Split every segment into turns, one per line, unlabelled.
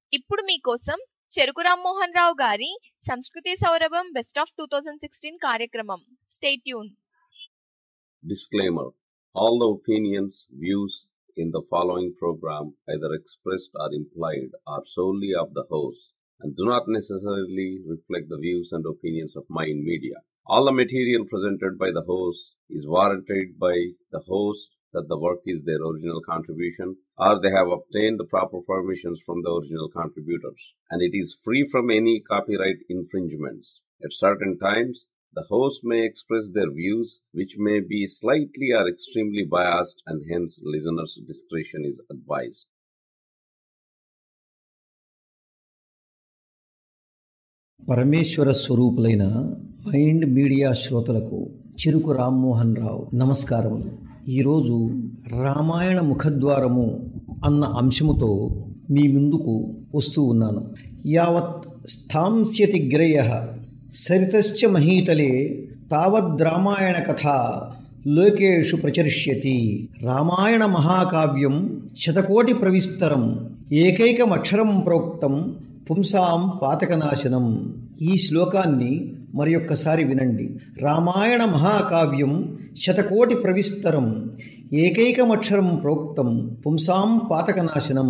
ఇప్పుడు మీకోసం చెరుకు రామ్మోహన్ రావు గారి సంస్కృతి సౌరభం బెస్ట్ ఆఫ్ 2016 కార్యక్రమం. Stay tuned.
Disclaimer: all the opinions, views in the following program, either expressed or implied, are solely of the host and do not necessarily reflect the views and opinions of Mind Media. All the material presented by the host is warranted by the host that the work is their original contribution or they have obtained the proper permissions from the original contributors, and it is free from any copyright infringements. At certain times, the host may express their views, which may be slightly or extremely biased, and hence listeners' discretion is advised.
పరమేశ్వర స్వరూపులైన mind media శ్రోతలకు చెరుకు రామ్మోహన్ రావు నమస్కారములు. ఈరోజు రామాయణ ముఖద్వారము అన్న అంశముతో మీ ముందుకు వస్తూ ఉన్నాను. యావత్ స్థాంస్యతి గిరయః సరితశ్చ మహీతలే తావద్ రామాయణ కథ లోకేషు ప్రచరిష్యతి. రామాయణ మహాకావ్యం శతకోటి ప్రవిస్తరం ఏకైకమక్షరం ప్రోక్తం పుంసాం పాతకనాశనం. ఈ శ్లోకాన్ని మరి ఒక్కసారి వినండి. రామాయణ మహాకావ్యం శతకోటి ప్రవిస్తరం ఏకైకమక్షరం ప్రోక్తం పుంసాం పాతకనాశనం.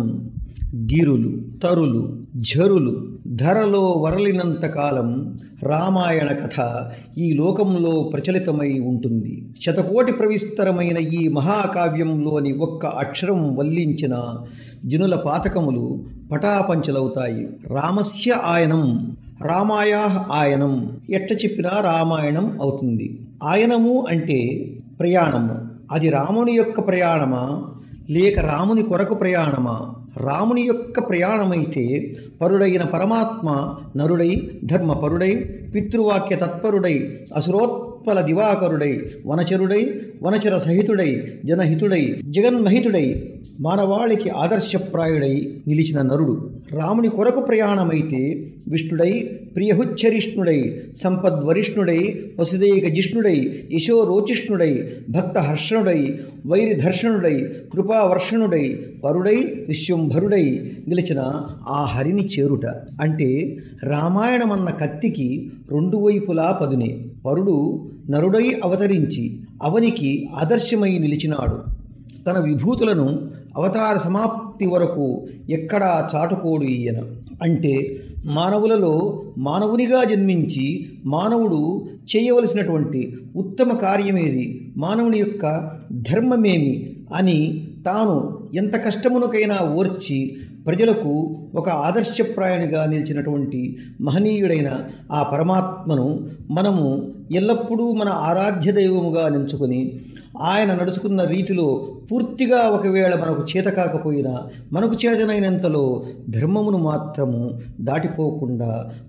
గిరులు, తరులు, ఝరులు ధరలో వరలినంతకాలం రామాయణ కథ ఈ లోకంలో ప్రచలితమై ఉంటుంది. శతకోటి ప్రవిస్తరమైన ఈ మహాకావ్యంలోని ఒక్క అక్షరం వల్లించిన జనుల పాతకములు పటాపంచలవుతాయి. రామస్య ఆయనం, రామాయాః ఆయనం ఎట్ల చెప్పినా రామాయణం అవుతుంది. ఆయనము అంటే ప్రయాణము. అది రాముని యొక్క ప్రయాణమా లేక రాముని కొరకు ప్రయాణమా? రాముని యొక్క ప్రయాణమైతే పరుడైన పరమాత్మ నరుడై ధర్మపరుడై పితృవాక్య తత్పరుడై అసురోత్పల దివాకరుడై వనచరుడై వనచర సహితుడై జనహితుడై జగన్మహితుడై మానవాళికి ఆదర్శప్రాయుడై నిలిచిన నరుడు. రాముని కొరకు ప్రయాణమైతే విష్ణుడై ప్రియహుచ్చరిష్ణుడై సంపద్వరిష్ణుడై వసుదైక జిష్ణుడై యశోరోచిష్ణుడై భక్తహర్షణుడై వైరిధర్షణుడై కృపావర్షణుడై పరుడై విశ్వంభరుడై నిలిచిన ఆ హరిని చేరుట. అంటే రామాయణమన్న కత్తికి రెండు వైపులా పదునే. పరుడు నరుడై అవతరించి అవనికి ఆదర్శమై నిలిచినాడు. తన విభూతులను అవతార సమాప్తి వరకు ఎక్కడా చాటుకోడు ఈయన. అంటే మానవులలో మానవునిగా జన్మించి మానవుడు చేయవలసినటువంటి ఉత్తమ కార్యమేది, మానవుని యొక్క ధర్మమేమి అని తాను ఎంత కష్టమునకైనా ఓర్చి ప్రజలకు ఒక ఆదర్శప్రాయునిగా నిలిచినటువంటి మహనీయుడైన ఆ పరమాత్మను మనము ఎల్లప్పుడూ మన ఆరాధ్య దైవముగా నించుకొని ఆయన నడుచుకున్న రీతిలో పూర్తిగా ఒకవేళ మనకు చేత కాకపోయినా మనకు చేతనైనంతలో ధర్మమును మాత్రము దాటిపోకుండా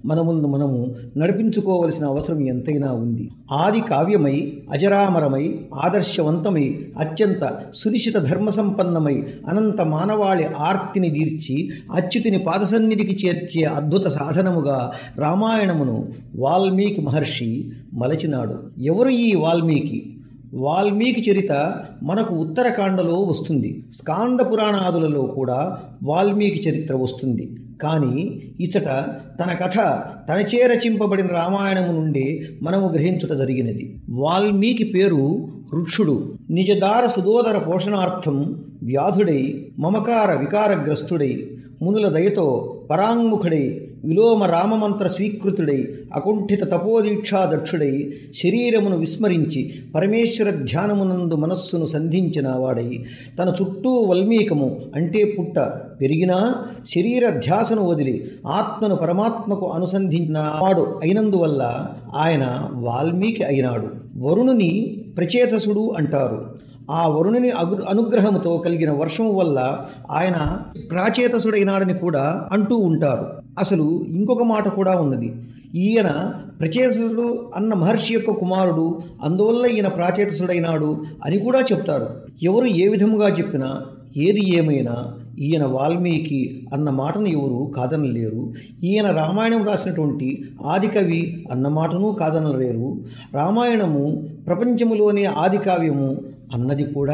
మనము నడిపించుకోవలసిన అవసరం ఎంతైనా ఉంది. ఆది కావ్యమై అజరామరమై ఆదర్శవంతమై అత్యంత సునిశ్చిత ధర్మసంపన్నమై అనంత మానవాళి ఆర్తిని తీర్చి అచ్యుతిని పాదసన్నిధికి చేర్చే అద్భుత సాధనముగా రామాయణమును వాల్మీకి మహర్షి మలచినాడు. ఎవరు ఈ వాల్మీకి? వాల్మీకి చరిత మనకు ఉత్తరకాండలో వస్తుంది. స్కాంద పురాణాదులలో కూడా వాల్మీకి చరిత్ర వస్తుంది. కానీ ఇచట తన కథ తనచే రచింపబడిన రామాయణము నుండి మనము గ్రహించుట జరిగినది. వాల్మీకి పేరు ఋక్షుడు. నిజదార సుదోదర పోషణార్థం వ్యాధుడై మమకార వికారగ్రస్తుడై మునుల దయతో పరాంగుఖుడై విలోమ రామమంత్ర స్వీకృతుడై అకుంఠిత తపోదీక్షాదక్షుడై శరీరమును విస్మరించి పరమేశ్వర ధ్యానమునందు మనస్సును సంధించిన వాడై తన చుట్టూ వల్మీకము అంటే పుట్ట పెరిగినా శరీర ధ్యాసను వదిలి ఆత్మను పరమాత్మకు అనుసంధించిన వాడు అయినందువల్ల ఆయన వాల్మీకి అయినాడు. వరుణుని ప్రచేతసుడు అంటారు. ఆ వరుణుని అనుగ్రహముతో కలిగిన వర్షము వల్ల ఆయన ప్రాచేతసుడైనాడని కూడా అంటూ ఉంటారు. అసలు ఇంకొక మాట కూడా ఉన్నది. ఈయన ప్రచేతసుడు అన్న మహర్షి యొక్క కుమారుడు, అందువల్ల ఈయన ప్రాచేతసుడైనాడు అని కూడా చెప్తారు. ఎవరు ఏ విధముగా చెప్పినా ఏది ఏమైనా ఈయన వాల్మీకి అన్న మాటను ఎవరు కాదనలేరు. ఈయన రామాయణం రాసినటువంటి ఆదికవి అన్న మాటను కాదనలేరు. రామాయణము ప్రపంచములోని ఆదికావ్యము అన్నది కూడా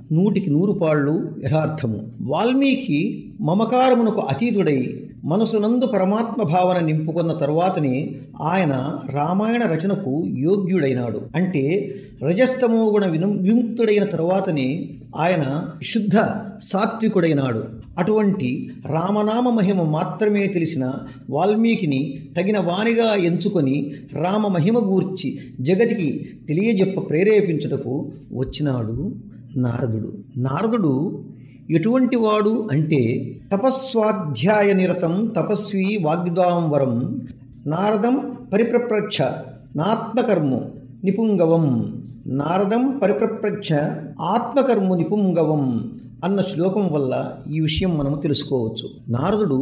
100కి 100 పాళ్ళు యథార్థము. వాల్మీకి మమకారమునకు అతీతుడై మనసునందు పరమాత్మ భావన నింపుకున్న తరువాతనే ఆయన రామాయణ రచనకు యోగ్యుడైనాడు. అంటే రజస్తమో గుణ విముక్తుడైన తరువాతనే ఆయన శుద్ధ సాత్వికుడైనాడు. అటువంటి రామనామ మహిమ మాత్రమే తెలిసిన వాల్మీకిని తగిన వానిగా ఎంచుకొని రామ మహిమ గూర్చి జగతికి తెలియజెప్ప ప్రేరేపించుటకు వచ్చినాడు నారదుడు. నారదుడు ఎటువంటి వాడు అంటే తపస్వాధ్యాయ నిరతం తపస్వి వాగ్విదాంవరం నారదం పరిప్రప్రచ్ఛ నాత్మకర్ము నిపుంగవం. నారదం పరిప్రప్రచ్ఛ ఆత్మకర్ము నిపుంగవం అన్న శ్లోకం వల్ల ఈ విషయం మనము తెలుసుకోవచ్చు. నారదుడు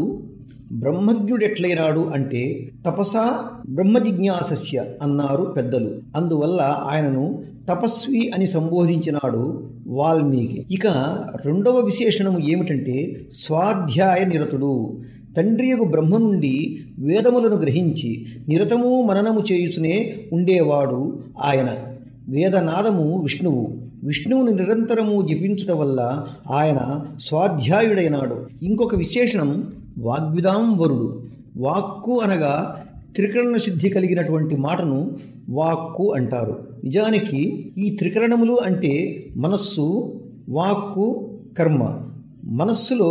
బ్రహ్మజ్ఞుడెట్లయినాడు అంటే తపసా బ్రహ్మజిజ్ఞాసస్య అన్నారు పెద్దలు. అందువల్ల ఆయనను తపస్వి అని సంబోధించినాడు వాల్మీకి. ఇక రెండవ విశేషణము ఏమిటంటే స్వాధ్యాయ నిరతుడు. తండ్రియగు బ్రహ్మ నుండి వేదములను గ్రహించి నిరతము మననము చేయుచునే ఉండేవాడు ఆయన. వేదనాదము విష్ణువు. విష్ణువుని నిరంతరము జపించుట వల్ల ఆయన స్వాధ్యాయుడైనాడు. ఇంకొక విశేషణం వాగ్విదాంవరుడు. వాక్కు అనగా త్రికరణ శుద్ధి కలిగినటువంటి మాటను వాక్కు అంటారు. నిజానికి ఈ త్రికరణములు అంటే మనస్సు, వాక్కు, కర్మ. మనస్సులో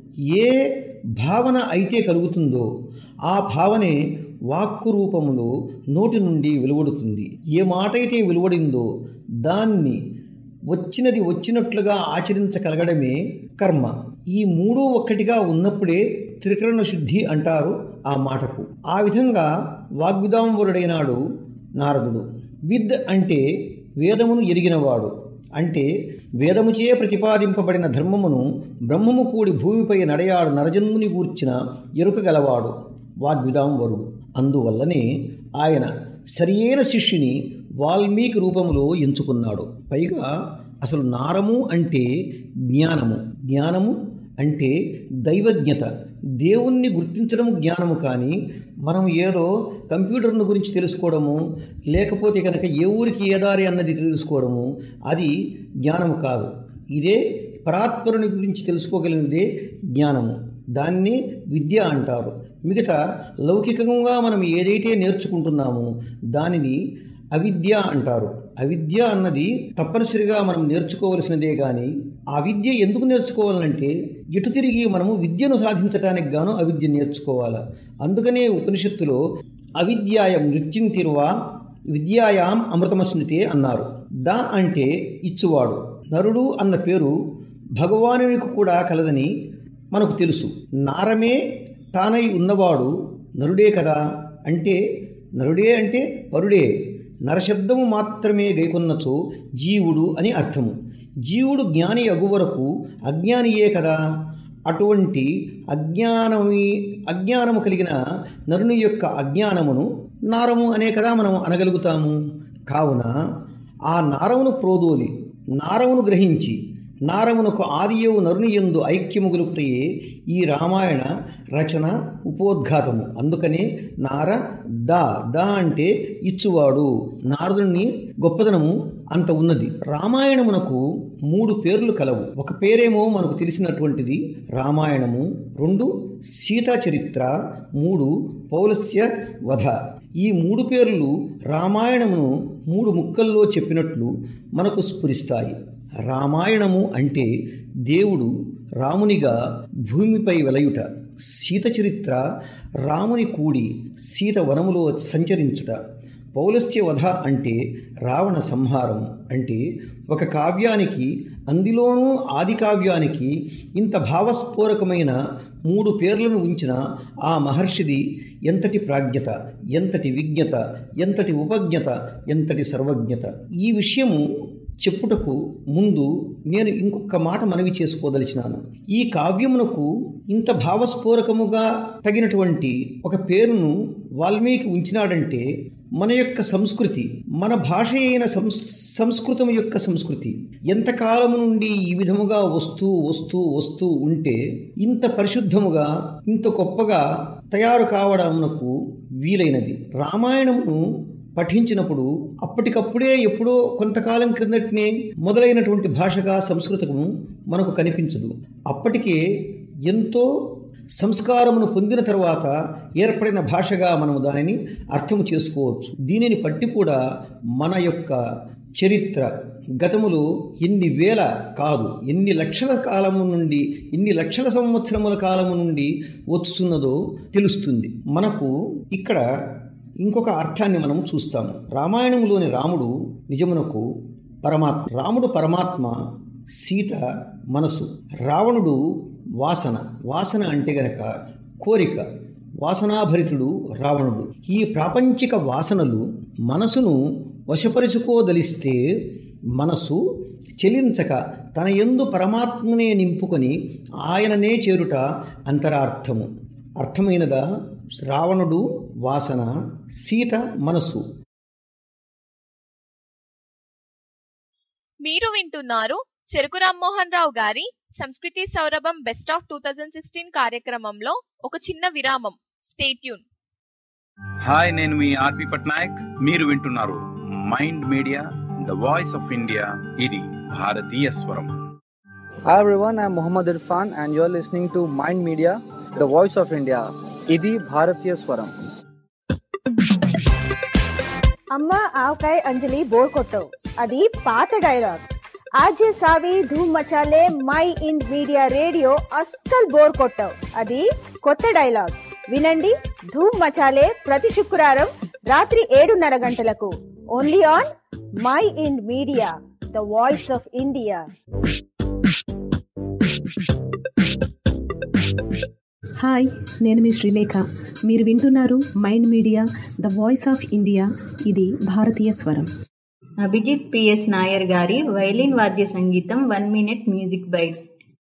ఏ భావన అయితే కలుగుతుందో ఆ భావనే వాక్కు రూపములో నోటి నుండి వెలువడుతుంది. ఏ మాట అయితే వెలువడిందో దాన్ని వచ్చినది వచ్చినట్లుగా ఆచరించగలగడమే కర్మ. ఈ మూడు ఒక్కటిగా ఉన్నప్పుడే త్రికరణ శుద్ధి అంటారు ఆ మాటకు. ఆ విధంగా వాగ్విదాంవరుడైనాడు నారదుడు. విద్ అంటే వేదమును ఎరిగినవాడు. అంటే వేదముచే ప్రతిపాదింపబడిన ధర్మమును బ్రహ్మము కూడి భూమిపై నడయాడు నరజన్ముని గూర్చిన ఎరుక గలవాడు వాగ్విదాంవరుడు. అందువల్లనే ఆయన సరియైన శిష్యుని వాల్మీకి రూపములో ఎంచుకున్నాడు. పైగా అసలు నారము అంటే జ్ఞానము. జ్ఞానము అంటే దైవజ్ఞత. దేవుణ్ణి గుర్తించడం జ్ఞానము. కానీ మనం ఏదో కంప్యూటర్ను గురించి తెలుసుకోవడము, లేకపోతే కనుక ఏ ఊరికి ఏ దారి అన్నది తెలుసుకోవడము అది జ్ఞానము కాదు. ఇదే పరాత్పరుని గురించి తెలుసుకోగలిగినదే జ్ఞానము. దాన్ని విద్య అంటారు. మిగతా లౌకికంగా మనం ఏదైతే నేర్చుకుంటున్నామో దానిని అవిద్య అంటారు. అవిద్య అన్నది తప్పనిసరిగా మనం నేర్చుకోవలసినదే. కానీ ఆ విద్య ఎందుకు నేర్చుకోవాలంటే ఎటు తిరిగి మనము విద్యను సాధించడానికి గాను అవిద్య నేర్చుకోవాలి. అందుకనే ఉపనిషత్తులో అవిద్యాయం నృత్యంతిర్వా విద్యాయాం అమృతమస్నుతే అన్నారు. ద అంటే ఇచ్చువాడు. నరుడు అన్న పేరు భగవానునికి కూడా కలదని మనకు తెలుసు. నారమే తానై ఉన్నవాడు నరుడే కదా. అంటే నరుడే అంటే పరుడే. నరశబ్దము మాత్రమే గైకొన్నచో జీవుడు అని అర్థము. జీవుడు జ్ఞాని అగు వరకు అజ్ఞానియే కదా. అటువంటి అజ్ఞానము కలిగిన నరుని యొక్క అజ్ఞానమును నారము అనే కదా మనం అనగలుగుతాము. కావున ఆ నారమును ప్రోదోలి నారమును గ్రహించి నారమునకు ఆదియవు నరుని యందు ఐక్యము గలుపుటయే ఈ రామాయణ రచన ఉపోద్ఘాతము. అందుకనే నార ద అంటే ఇచ్చువాడు. నారదుని గొప్పదనము అంత ఉన్నది. రామాయణమునకు 3 పేర్లు కలవు. ఒక పేరేమో మనకు తెలిసినటువంటిది రామాయణము, 2 సీతా చరిత్ర, 3 పౌలస్య వధ. ఈ 3 పేర్లు రామాయణమును 3 ముక్కల్లో చెప్పినట్లు మనకు స్ఫురిస్తాయి. రామాయణము అంటే దేవుడు రామునిగా భూమిపై వెలయుట. సీత చరిత్ర రాముని కూడి సీత వనములో సంచరించుట. పౌలస్త్య వధ అంటే రావణ సంహారం. అంటే ఒక కావ్యానికి, అందులోనూ ఆది కావ్యానికి ఇంత భావస్ఫోరకమైన 3 పేర్లను ఉంచిన ఆ మహర్షిది ఎంతటి ప్రాజ్ఞత, ఎంతటి విజ్ఞత, ఎంతటి ఉపజ్ఞత, ఎంతటి సర్వజ్ఞత. ఈ విషయము చెప్పుటకు ముందు నేను ఇంకొక మాట మనవి చేసుకోదలిచినాను. ఈ కావ్యమునకు ఇంత భావస్ఫోరకముగా తగినటువంటి ఒక పేరును వాల్మీకి ఉంచినాడంటే మన యొక్క సంస్కృతి, మన భాష అయిన సంస్కృతం యొక్క సంస్కృతి ఎంతకాలము నుండి ఈ విధముగా వస్తూ వస్తూ వస్తూ ఉంటే ఇంత పరిశుద్ధముగా, ఇంత గొప్పగా తయారు కావడమునకు వీలైనది. రామాయణమును పఠించినప్పుడు అప్పటికప్పుడే ఎప్పుడో కొంతకాలం క్రిందటనే మొదలైనటువంటి భాషగా సంస్కృతము మనకు కనిపించదు. అప్పటికే ఎంతో సంస్కారమును పొందిన తర్వాత ఏర్పడిన భాషగా మనము దానిని అర్థము చేసుకోవచ్చు. దీనిని బట్టి కూడా మన యొక్క చరిత్ర గతములో ఎన్ని వేల కాదు ఎన్ని లక్షల కాలము నుండి ఎన్ని లక్షల సంవత్సరముల కాలము నుండి వస్తున్నదో తెలుస్తుంది. మనకు ఇక్కడ ఇంకొక అర్థాన్ని మనం చూస్తాము. రామాయణంలోని రాముడు నిజమునకు పరమాత్మ. రాముడు పరమాత్మ, సీత మనసు, రావణుడు వాసన. వాసన అంటే గనక కోరిక, వాసనాభరితుడు రావణుడు. ఈ ప్రాపంచిక వాసనలు మనసును వశపరుచుకోదలిస్తే మనసు చెలించక తన యందు పరమాత్మనే నింపుకొని ఆయననే చేరుట అంతరార్థము. అర్థమైనదా? రావణుడు వాసన, సీత మనసు.
మీరు వింటున్నారు చెరుకు రామ్మోహన్ రావు గారి సంస్కృతి సౌరభం బెస్ట్ ఆఫ్ 2016 కార్యక్రమంలో ఒక చిన్న విరామం. Stay tune.
హాయ్, నేను మీ ఆర్పి పట్నాయక్. మీరు వింటున్నారు mind media, the voice of India. ఇది భారతీయ స్వరం.
Hi everyone, I'm Muhammad Irfan and you're listening to Mind Media, the voice of India. ఇది భారతీయ స్వరం.
అమ్మ ఆవకాయ అంజలి బోర్ కొట్టవు, అది పాత డైలాగ్. ఆజే సావి ధూమ్ మచాలే మై ఇండ్ మీడియా రేడియో అస్సలు బోర్ కొట్టవు, అది కొత్త డైలాగ్. వినండి ధూమ్ మచాలే ప్రతి శుక్రవారం రాత్రి 7:30 గంటలకు. Only on mind media, the voice of India.
Hi, నేను మీ శ్రీలేఖ. మీరు వింటున్నారు mind media, the voice of India. ఇది భారతీయ స్వరం.
అభిజిత్ పిఎస్ నాయర్ గారి వైలిన్ వాద్య సంగీతం 1 minute music bite.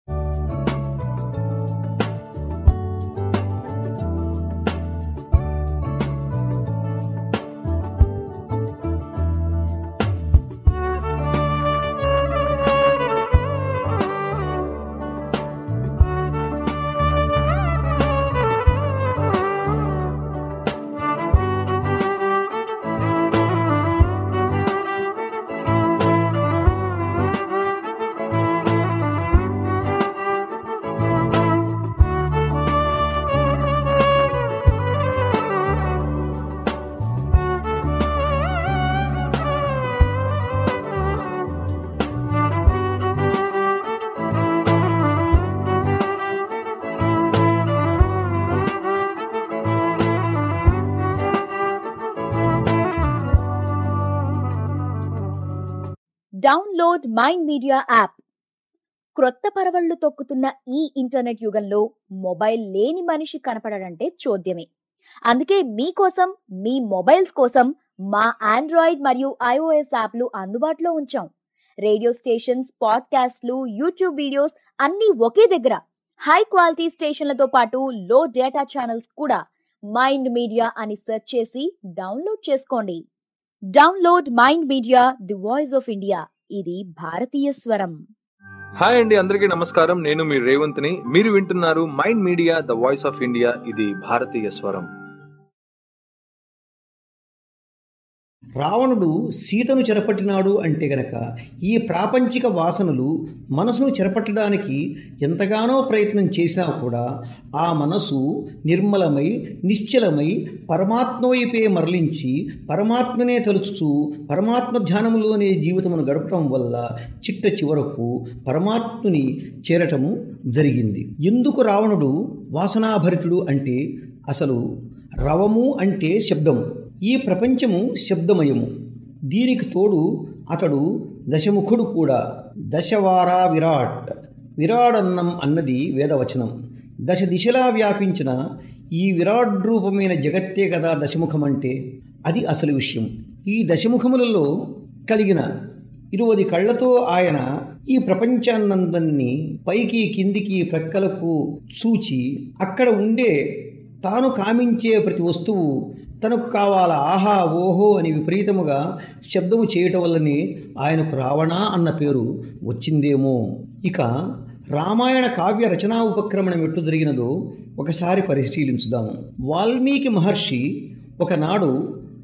Download mind media app. క్రొత్త పరవళ్లు తొక్కుతున్న ఈ ఇంటర్నెట్ యుగంలో మొబైల్ లేని మనిషి కనపడడంటే చోద్యమే. అందుకే మీకోసం, మీ మొబైల్స్ కోసం మా ఆండ్రాయిడ్ మరియు iOS యాప్లు అందుబాటులో ఉంచాం. రేడియో స్టేషన్స్, పాడ్కాస్ట్లు, యూట్యూబ్ వీడియోస్ అన్నీ ఒకే దగ్గర. హై క్వాలిటీ స్టేషన్లతో పాటు లో డేటా ఛానల్స్ కూడా. మైండ్ మీడియా అని సెర్చ్ చేసి డౌన్లోడ్ చేసుకోండి. Download mind media, the voice of India. ఇది భారతీయ స్వరం.
హాయ్ అండి, అందరికీ నమస్కారం. నేను మీ రేవంత్ని. మీరు వింటున్నారు mind media, the voice of India. ఇది భారతీయ స్వరం.
రావణుడు సీతను చెరపట్టినాడు అంటే గనక ఈ ప్రాపంచిక వాసనలు మనసును చెరపట్టడానికి ఎంతగానో ప్రయత్నం చేసినా కూడా ఆ మనసు నిర్మలమై నిశ్చలమై పరమాత్మ వైపే మరలించి పరమాత్మనే తలుచుచూ పరమాత్మ ధ్యానములోనే జీవితమును గడపటం వల్ల చిట్ట చివరకు పరమాత్ముని చేరటము జరిగింది. ఎందుకు రావణుడు వాసనాభరితుడు అంటే అసలు రవము అంటే శబ్దము. ఈ ప్రపంచము శబ్దమయము. దీనికి తోడు అతడు దశముఖుడు కూడా. దశవారా విరాట్. విరాడన్నం అన్నది వేదవచనం. దశ దిశలా వ్యాపించిన ఈ విరాట్ రూపమైన జగత్తే కదా దశముఖం అంటే. అది అసలు విషయం. ఈ దశముఖములలో కలిగిన 20 కళ్ళతో ఆయన ఈ ప్రపంచాన్నందరినీ పైకి కిందికి ప్రక్కలకు చూచి అక్కడ ఉండే తాను కామించే ప్రతి వస్తువు తనకు కావాల ఆహా ఓహో అని విపరీతముగా శబ్దము చేయటం వల్లనే ఆయనకు రావణ అన్న పేరు వచ్చిందేమో. ఇక రామాయణ కావ్య రచనా ఉపక్రమణం ఎట్లు జరిగినదో ఒకసారి పరిశీలించుదాము. వాల్మీకి మహర్షి ఒకనాడు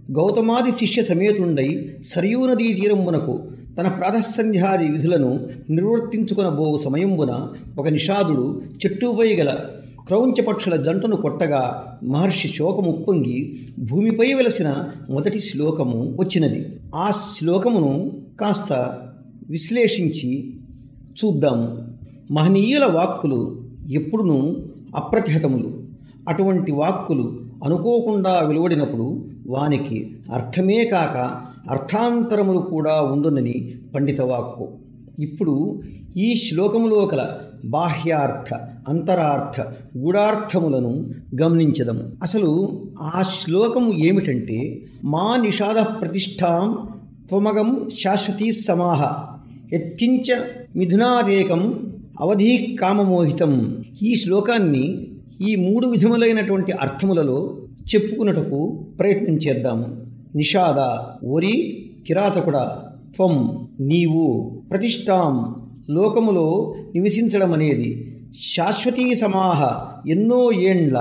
గౌతమాది శిష్య సమేతుండై సరయూ నదీ తీరమునకు తన ప్రాతఃసంధ్యాది విధులను నిర్వర్తించుకొనబో సమయంబున ఒక నిషాదుడు చెట్టుపై గల క్రౌంచ పక్షుల జంటను కొట్టగా మహర్షి శోకము ఉప్పొంగి భూమిపై వెలసిన మొదటి శ్లోకము వచ్చినది. ఆ శ్లోకమును కాస్త విశ్లేషించి చూద్దాము. మహనీయుల వాక్కులు ఎప్పుడునూ అప్రతిహతములు. అటువంటి వాక్కులు అనుకోకుండా వెలువడినప్పుడు వానికి అర్థమే కాక అర్థాంతరములు కూడా ఉండునని పండిత వాక్కు. ఇప్పుడు ఈ శ్లోకములో కల బాహ్యార్థ, అంతరార్థ, గూఢార్థములను గమనించదము. అసలు ఆ శ్లోకము ఏమిటంటే, మా నిషాద ప్రతిష్టాం త్వమగం శాశ్వతీ సమాహ యత్కించ మిథునాదేకం అవధీ కామమోహితం. ఈ శ్లోకాన్ని ఈ 3 విధములైనటువంటి అర్థములలో చెప్పుకున్నటకు ప్రయత్నం చేద్దాము. నిషాద ఓరి కిరాతకుడా, త్వం నీవు, ప్రతిష్టాం లోకములో నివసించడం అనేది, శాశ్వతీ సమాహ ఎన్నో ఏండ్ల,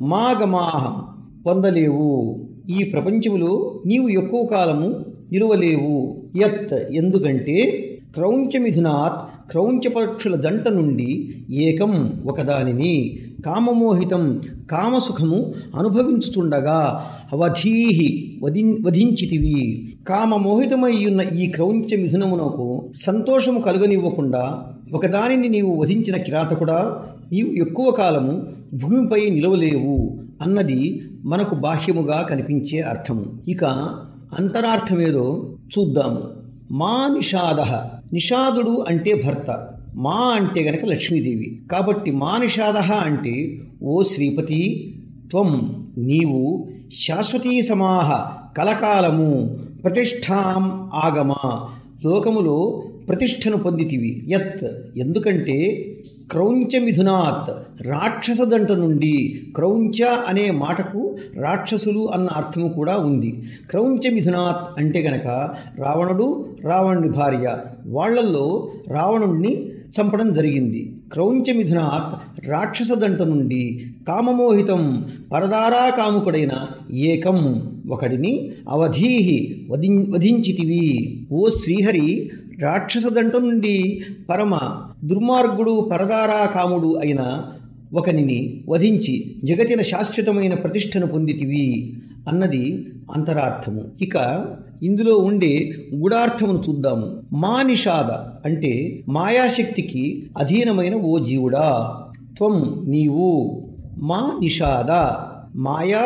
మాగమాహం పొందలేవు, ఈ ప్రపంచములో నీవు ఎక్కువ కాలము నిలువలేవు. యత్ ఎందుకంటే క్రౌంచమిథునాత్ క్రౌంచ పక్షుల జంట నుండి ఏకం ఒకదానిని, కామమోహితం కామసుఖము అనుభవించుచుండగా అవధీహి వధించితివి. కామమోహితమయ్యున్న ఈ క్రౌంచ మిథునమునకు సంతోషము కలుగనివ్వకుండా ఒకదానిని నీవు వధించిన కిరాతకుడా, నీవు ఎక్కువ కాలము భూమిపై నిలవలేవు అన్నది మనకు బాహ్యముగా కనిపించే అర్థము. ఇక అంతరార్థమేదో చూద్దాము. మా నిషాద, నిషాదుడు అంటే భర్త, మా అంటే గనక లక్ష్మీదేవి. కాబట్టి మా నిషాద అంటే, ఓ శ్రీపతి, త్వం నీవు, శాశ్వతీ సమాహ కలకాలము, ప్రతిష్టాం ఆగమ లోకములో ప్రతిష్టను పొందితివి. యత్ ఎందుకంటే క్రౌంచమిథునాత్ రాక్షస దంట నుండి, క్రౌంచ అనే మాటకు రాక్షసులు అన్న అర్థము కూడా ఉంది. క్రౌంచమిథునాత్ అంటే గనక రావణుడు, రావణుని భార్య, వాళ్లల్లో రావణుణ్ణి చంపడం జరిగింది. క్రౌంచమిథునాత్ రాక్షస దంట నుండి, కామమోహితం పరదారా కాముకుడైన ఏకం ఒకడిని, అవధీహి వధించితివి. ఓ శ్రీహరి, రాక్షస దంట నుండి పరమ దుర్మార్గుడు పరదారా కాముడు అయిన ఒకనిని వధించి జగతిన శాశ్వతమైన ప్రతిష్టను పొందితివి అన్నది అంతరార్థము. ఇక ఇందులో ఉండే గూఢార్థమును చూద్దాము. మా నిషాద అంటే మాయాశక్తికి అధీనమైన ఓ జీవుడా, త్వం నీవు, మా నిషాద మాయా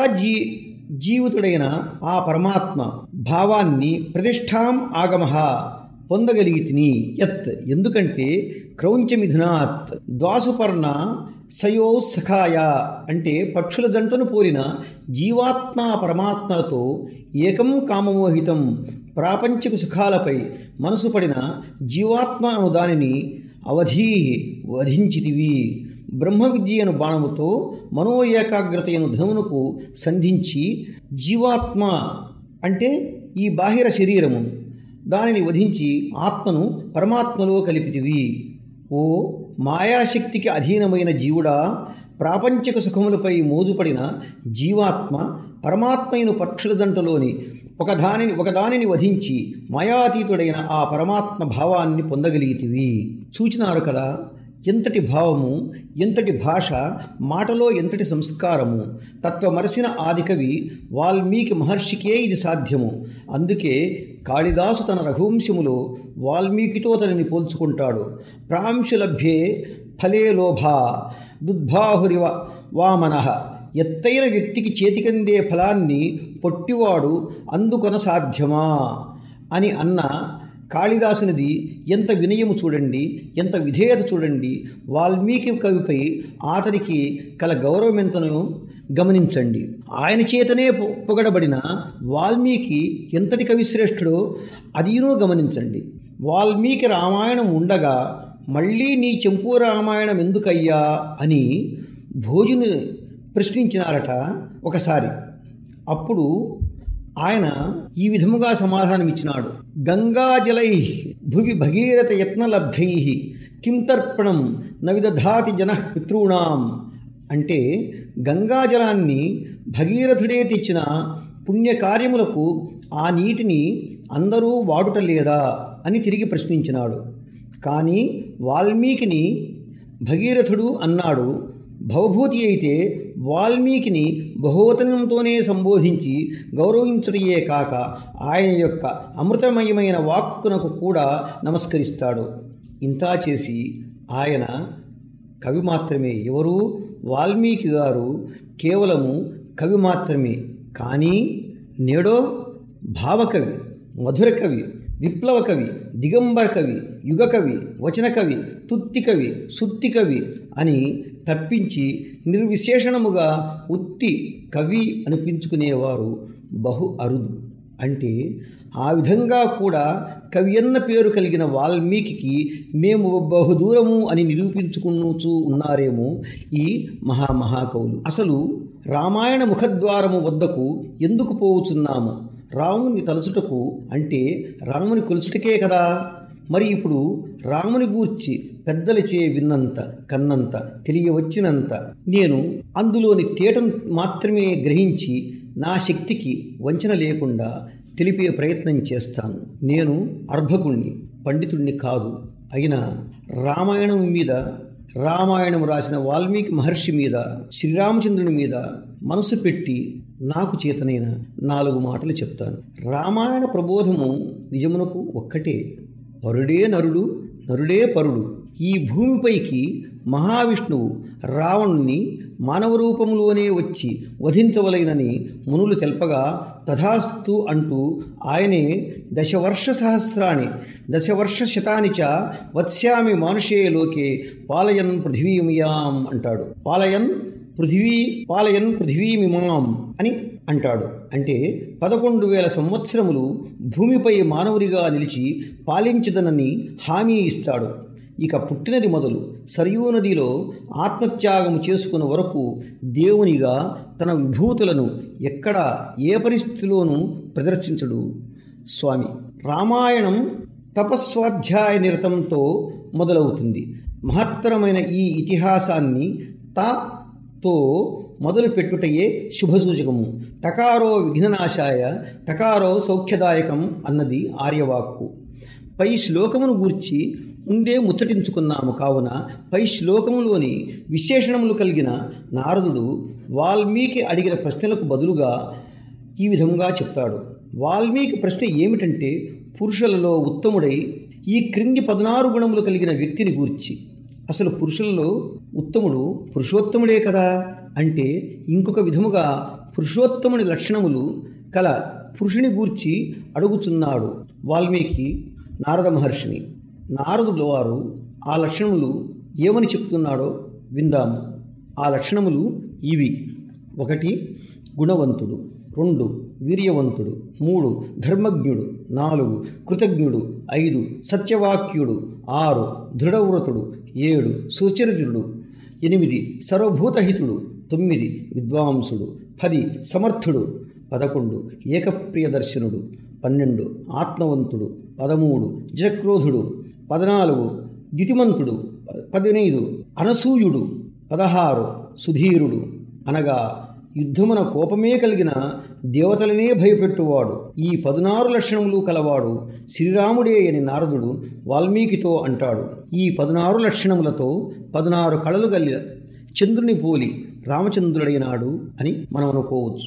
జీవితుడైన ఆ పరమాత్మ భావాన్ని, ప్రతిష్టాం ఆగమః పొందగలిగితిని. యత్ ఎందుకంటే క్రౌంచమిథునాత్ ద్వాసుపర్ణ సయో సఖాయ అంటే పక్షుల జంటను పోలిన జీవాత్మ పరమాత్మలతో ఏకం కామమోహితం ప్రాపంచిక సుఖాలపై మనసు పడిన జీవాత్మ అను దానిని అవధీ వధించితివి. బ్రహ్మ విద్యను బాణముతో మనో ఏకాగ్రతయను ధనుమునకు సంధించి జీవాత్మ అంటే ఈ బాహిర శరీరము దానిని వధించి ఆత్మను పరమాత్మలో కలిపితివి. ఓ మాయాశక్తికి అధీనమైన జీవుడా, ప్రాపంచిక సుఖములపై మోజుపడిన జీవాత్మ పరమాత్మయను పక్షుల దంటలోని ఒకదానిని వధించి మాయాతీతుడైన ఆ పరమాత్మ భావాన్ని పొందగలిగితివి. చూచినారు కదా, ఎంతటి భావము, ఎంతటి భాష, మాటలో ఎంతటి సంస్కారము. తత్వమరసిన ఆదికవి వాల్మీకి మహర్షికే ఇది సాధ్యము. అందుకే కాళిదాసు తన రఘువంశములో వాల్మీకితో తనని పోల్చుకుంటాడు. ప్రాంశులభ్యే ఫలే లోభా దుద్బాహురివ వామనః. ఎత్తైన వ్యక్తికి చేతికందే ఫలాన్ని పొట్టివాడు అందుకొన సాధ్యమా అని అన్న కాళిదాసునిది ఎంత వినయము చూడండి, ఎంత విధేయత చూడండి. వాల్మీకి కవిపై అతనికి కల గౌరవమెంతనో గమనించండి. ఆయన చేతనే పొగడబడిన వాల్మీకి ఎంతటి కవిశ్రేష్ఠుడో అదినూ గమనించండి. వాల్మీకి రామాయణం ఉండగా మళ్ళీ నీ చెంపు రామాయణం ఎందుకయ్యా అని భోజుని ప్రశ్నించినారట ఒకసారి. అప్పుడు ఆయన ఈ విధముగా సమాధానమిచ్చినాడు. గంగాజలై భువి భగీరథ యత్నలబ్ధై కిం తర్పణం నవిదధాతి జనః పితॄణాం. అంటే గంగాజలాన్ని భగీరథుడే తెచ్చిన పుణ్యకార్యములకు ఆ నీటిని అందరూ వాడుట లేదా అని తిరిగి ప్రశ్నించినాడు. కానీ వాల్మీకిని భగీరథుడు అన్నాడు. భవభూతి అయితే వాల్మీకిని బహువచనంతోనే సంబోధించి గౌరవించడయే కాక ఆయన యొక్క అమృతమయమైన వాక్కునకు కూడా నమస్కరిస్తాడు. ఇంతా చేసి ఆయన కవి మాత్రమే. ఎవరు? వాల్మీకి గారు కేవలము కవి మాత్రమే. కానీ నేడో భావకవి, మధుర కవి, విప్లవ కవి, దిగంబర కవి, యుగ కవి, వచన కవి, తుత్తి కవి, సుత్తి కవి అని తప్పించి నిర్విశేషణముగా ఉత్తి కవి అనిపించుకునేవారు బహు అరుదు. అంటే ఆ విధంగా కూడా కవి అన్న పేరు కలిగిన వాల్మీకి మేము బహుదూరము అని నిరూపించుకుంటూ ఉన్నారేమో ఈ మహాకవులు. అసలు రామాయణ ముఖద్వారము వద్దకు ఎందుకు పోవుచున్నాము? రాముని తలుచుటకు, అంటే రాముని కొలుచుటకే కదా. మరి ఇప్పుడు రాముని గూర్చి పెద్దలచే విన్నంత, కన్నంత, తెలియవచ్చినంత నేను అందులోని తేటను మాత్రమే గ్రహించి నా శక్తికి వంచన లేకుండా తెలిపే ప్రయత్నం చేస్తాను. నేను అర్భకుణ్ణి, పండితుణ్ణి కాదు. అయినా రామాయణం మీద, రామాయణం రాసిన వాల్మీకి మహర్షి మీద, శ్రీరామచంద్రుని మీద మనసు పెట్టి నాకు చేతనైన 4 మాటలు చెప్తాను. రామాయణ ప్రబోధము నిజమునకు ఒక్కటే. పరుడే నరుడు, నరుడే పరుడు. ఈ భూమిపైకి మహావిష్ణువు రావణుని మానవ రూపంలోనే వచ్చి వధించవలైనని మునులు తెల్పగా తథాస్తు అంటూ ఆయనే దశవర్ష సహస్రాణి దశవర్ష శతాని చ వత్స్యామి మానుషే లోకే పాలయన్ పృథివీమియాం అంటాడు. పాలయన్ పృథివీమిమాం అని అంటాడు. అంటే 11,000 సంవత్సరములు భూమిపై మానవుడిగా నిలిచి పాలించదనని హామీ ఇస్తాడు. ఇక పుట్టినది మొదలు సరయూ నదిలో ఆత్మత్యాగము చేసుకున్న వరకు దేవునిగా తన విభూతులను ఎక్కడ ఏ పరిస్థితిలోనూ ప్రదర్శించడు స్వామి. రామాయణం తపస్వాధ్యాయ నిరతంతో మొదలవుతుంది. మహత్తరమైన ఈ ఇతిహాసాన్ని తో మొదలు పెట్టుటయే శుభసూచకము. టకారో విఘ్ననాశాయ, టకారో సౌఖ్యదాయకం అన్నది ఆర్యవాక్కు. పై శ్లోకమును గూర్చి ముందే ముచ్చటించుకున్నాము. కావున పై శ్లోకములోని విశేషణములు కలిగిన నారదుడు వాల్మీకి అడిగిన ప్రశ్నలకు బదులుగా ఈ విధంగా చెప్తాడు. వాల్మీకి ప్రశ్న ఏమిటంటే, పురుషులలో ఉత్తముడై ఈ క్రింది 16 గుణములు కలిగిన వ్యక్తిని గూర్చి. అసలు పురుషులలో ఉత్తముడు పురుషోత్తముడే కదా. అంటే ఇంకొక విధముగా పురుషోత్తముని లక్షణములు కల పురుషుని గూర్చి అడుగుచున్నాడు వాల్మీకి నారద మహర్షిని. నారదుల వారు ఆ లక్షణములు ఏమని చెప్తున్నాడో విందాము. ఆ లక్షణములు ఇవి: 1 గుణవంతుడు, 2 వీర్యవంతుడు, 3 ధర్మజ్ఞుడు, 4 కృతజ్ఞుడు, 5 సత్యవాక్యుడు, 6 దృఢవ్రతుడు, 7 సుచరితుడు, 8 సర్వభూతహితుడు, 9 విద్వాంసుడు, 10 సమర్థుడు, 11 ఏకప్రియదర్శనుడు, 12 ఆత్మవంతుడు, 13 జక్రోధుడు, 14 ద్యుతిమంతుడు, 15 అనసూయుడు, 16 సుధీరుడు. అనగా యుద్ధమున కోపమే కలిగిన దేవతలనే భయపెట్టువాడు. ఈ 16 లక్షణములు కలవాడు శ్రీరాముడే అని నారదుడు వాల్మీకితో అంటాడు. ఈ 16 లక్షణములతో 16 కళలు కలిగిన చంద్రుని పోలి రామచంద్రుడైనాడు అని మనం అనుకోవచ్చు.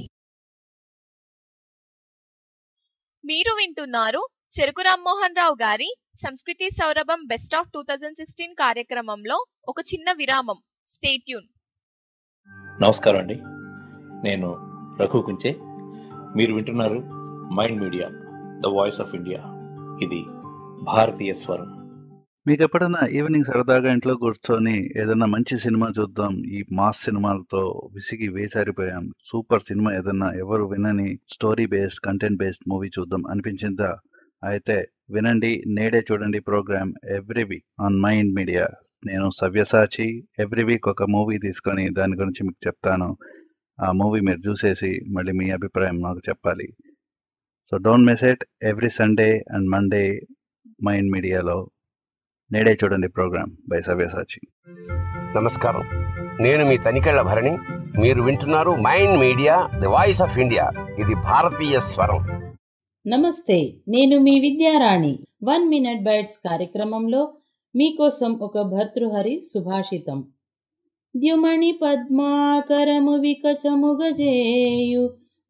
మీరు వింటున్నారు చెరుకు రామ్మోహన్ రావు గారి సంస్కృతి సౌరభం బెస్ట్ ఆఫ్ 2016 కార్యక్రమంలో ఒక చిన్న విరామం. Stay tuned.
నమస్కారం అండి, నేను రఘు కుంచే. మీరు వింటున్నారు mind media, the voice of India. ఇది భారతీయ స్వరం.
మీకు ఎప్పుడైనా ఈవినింగ్ సరదాగా ఇంట్లో కూర్చొని ఏదైనా మంచి సినిమా చూద్దాం, ఈ మాస్ సినిమాలతో విసిగి వేసారిపోయాం, సూపర్ సినిమా ఏదన్నా ఎవరు వినని story based content based movie చూద్దాం అనిపించిందా? అయితే వినండి నేడే చూడండి program every week on mind media. నేను సవ్యసాచి. ఎవ్రీ వీక్ ఒక మూవీ తీసుకొని దాని గురించి మీకు చెప్తాను. ఆ మూవీ మీరు చూసేసి మళ్ళీ మీ అభిప్రాయం నాకు చెప్పాలి. So don't miss it. Every Sunday and Monday mind మీడియాలో నేడే చూడండి ప్రోగ్రామ్ బై సవ్యసాచి.
నమస్కారం, నేను మీ తనికెళ్ల భరణి. మీరు వింటున్నారు mind media the voice of India. ఇది భారతీయ స్వరం.
నమస్తే, నేను మీ విద్యారాణి. 1 మినిట్ బైట్స్ కార్యక్రమంలో మీకోసం ఒక భర్తృహరి సుభాషితం. ద్యుమణి పద్మాకరము వికచముగజేయు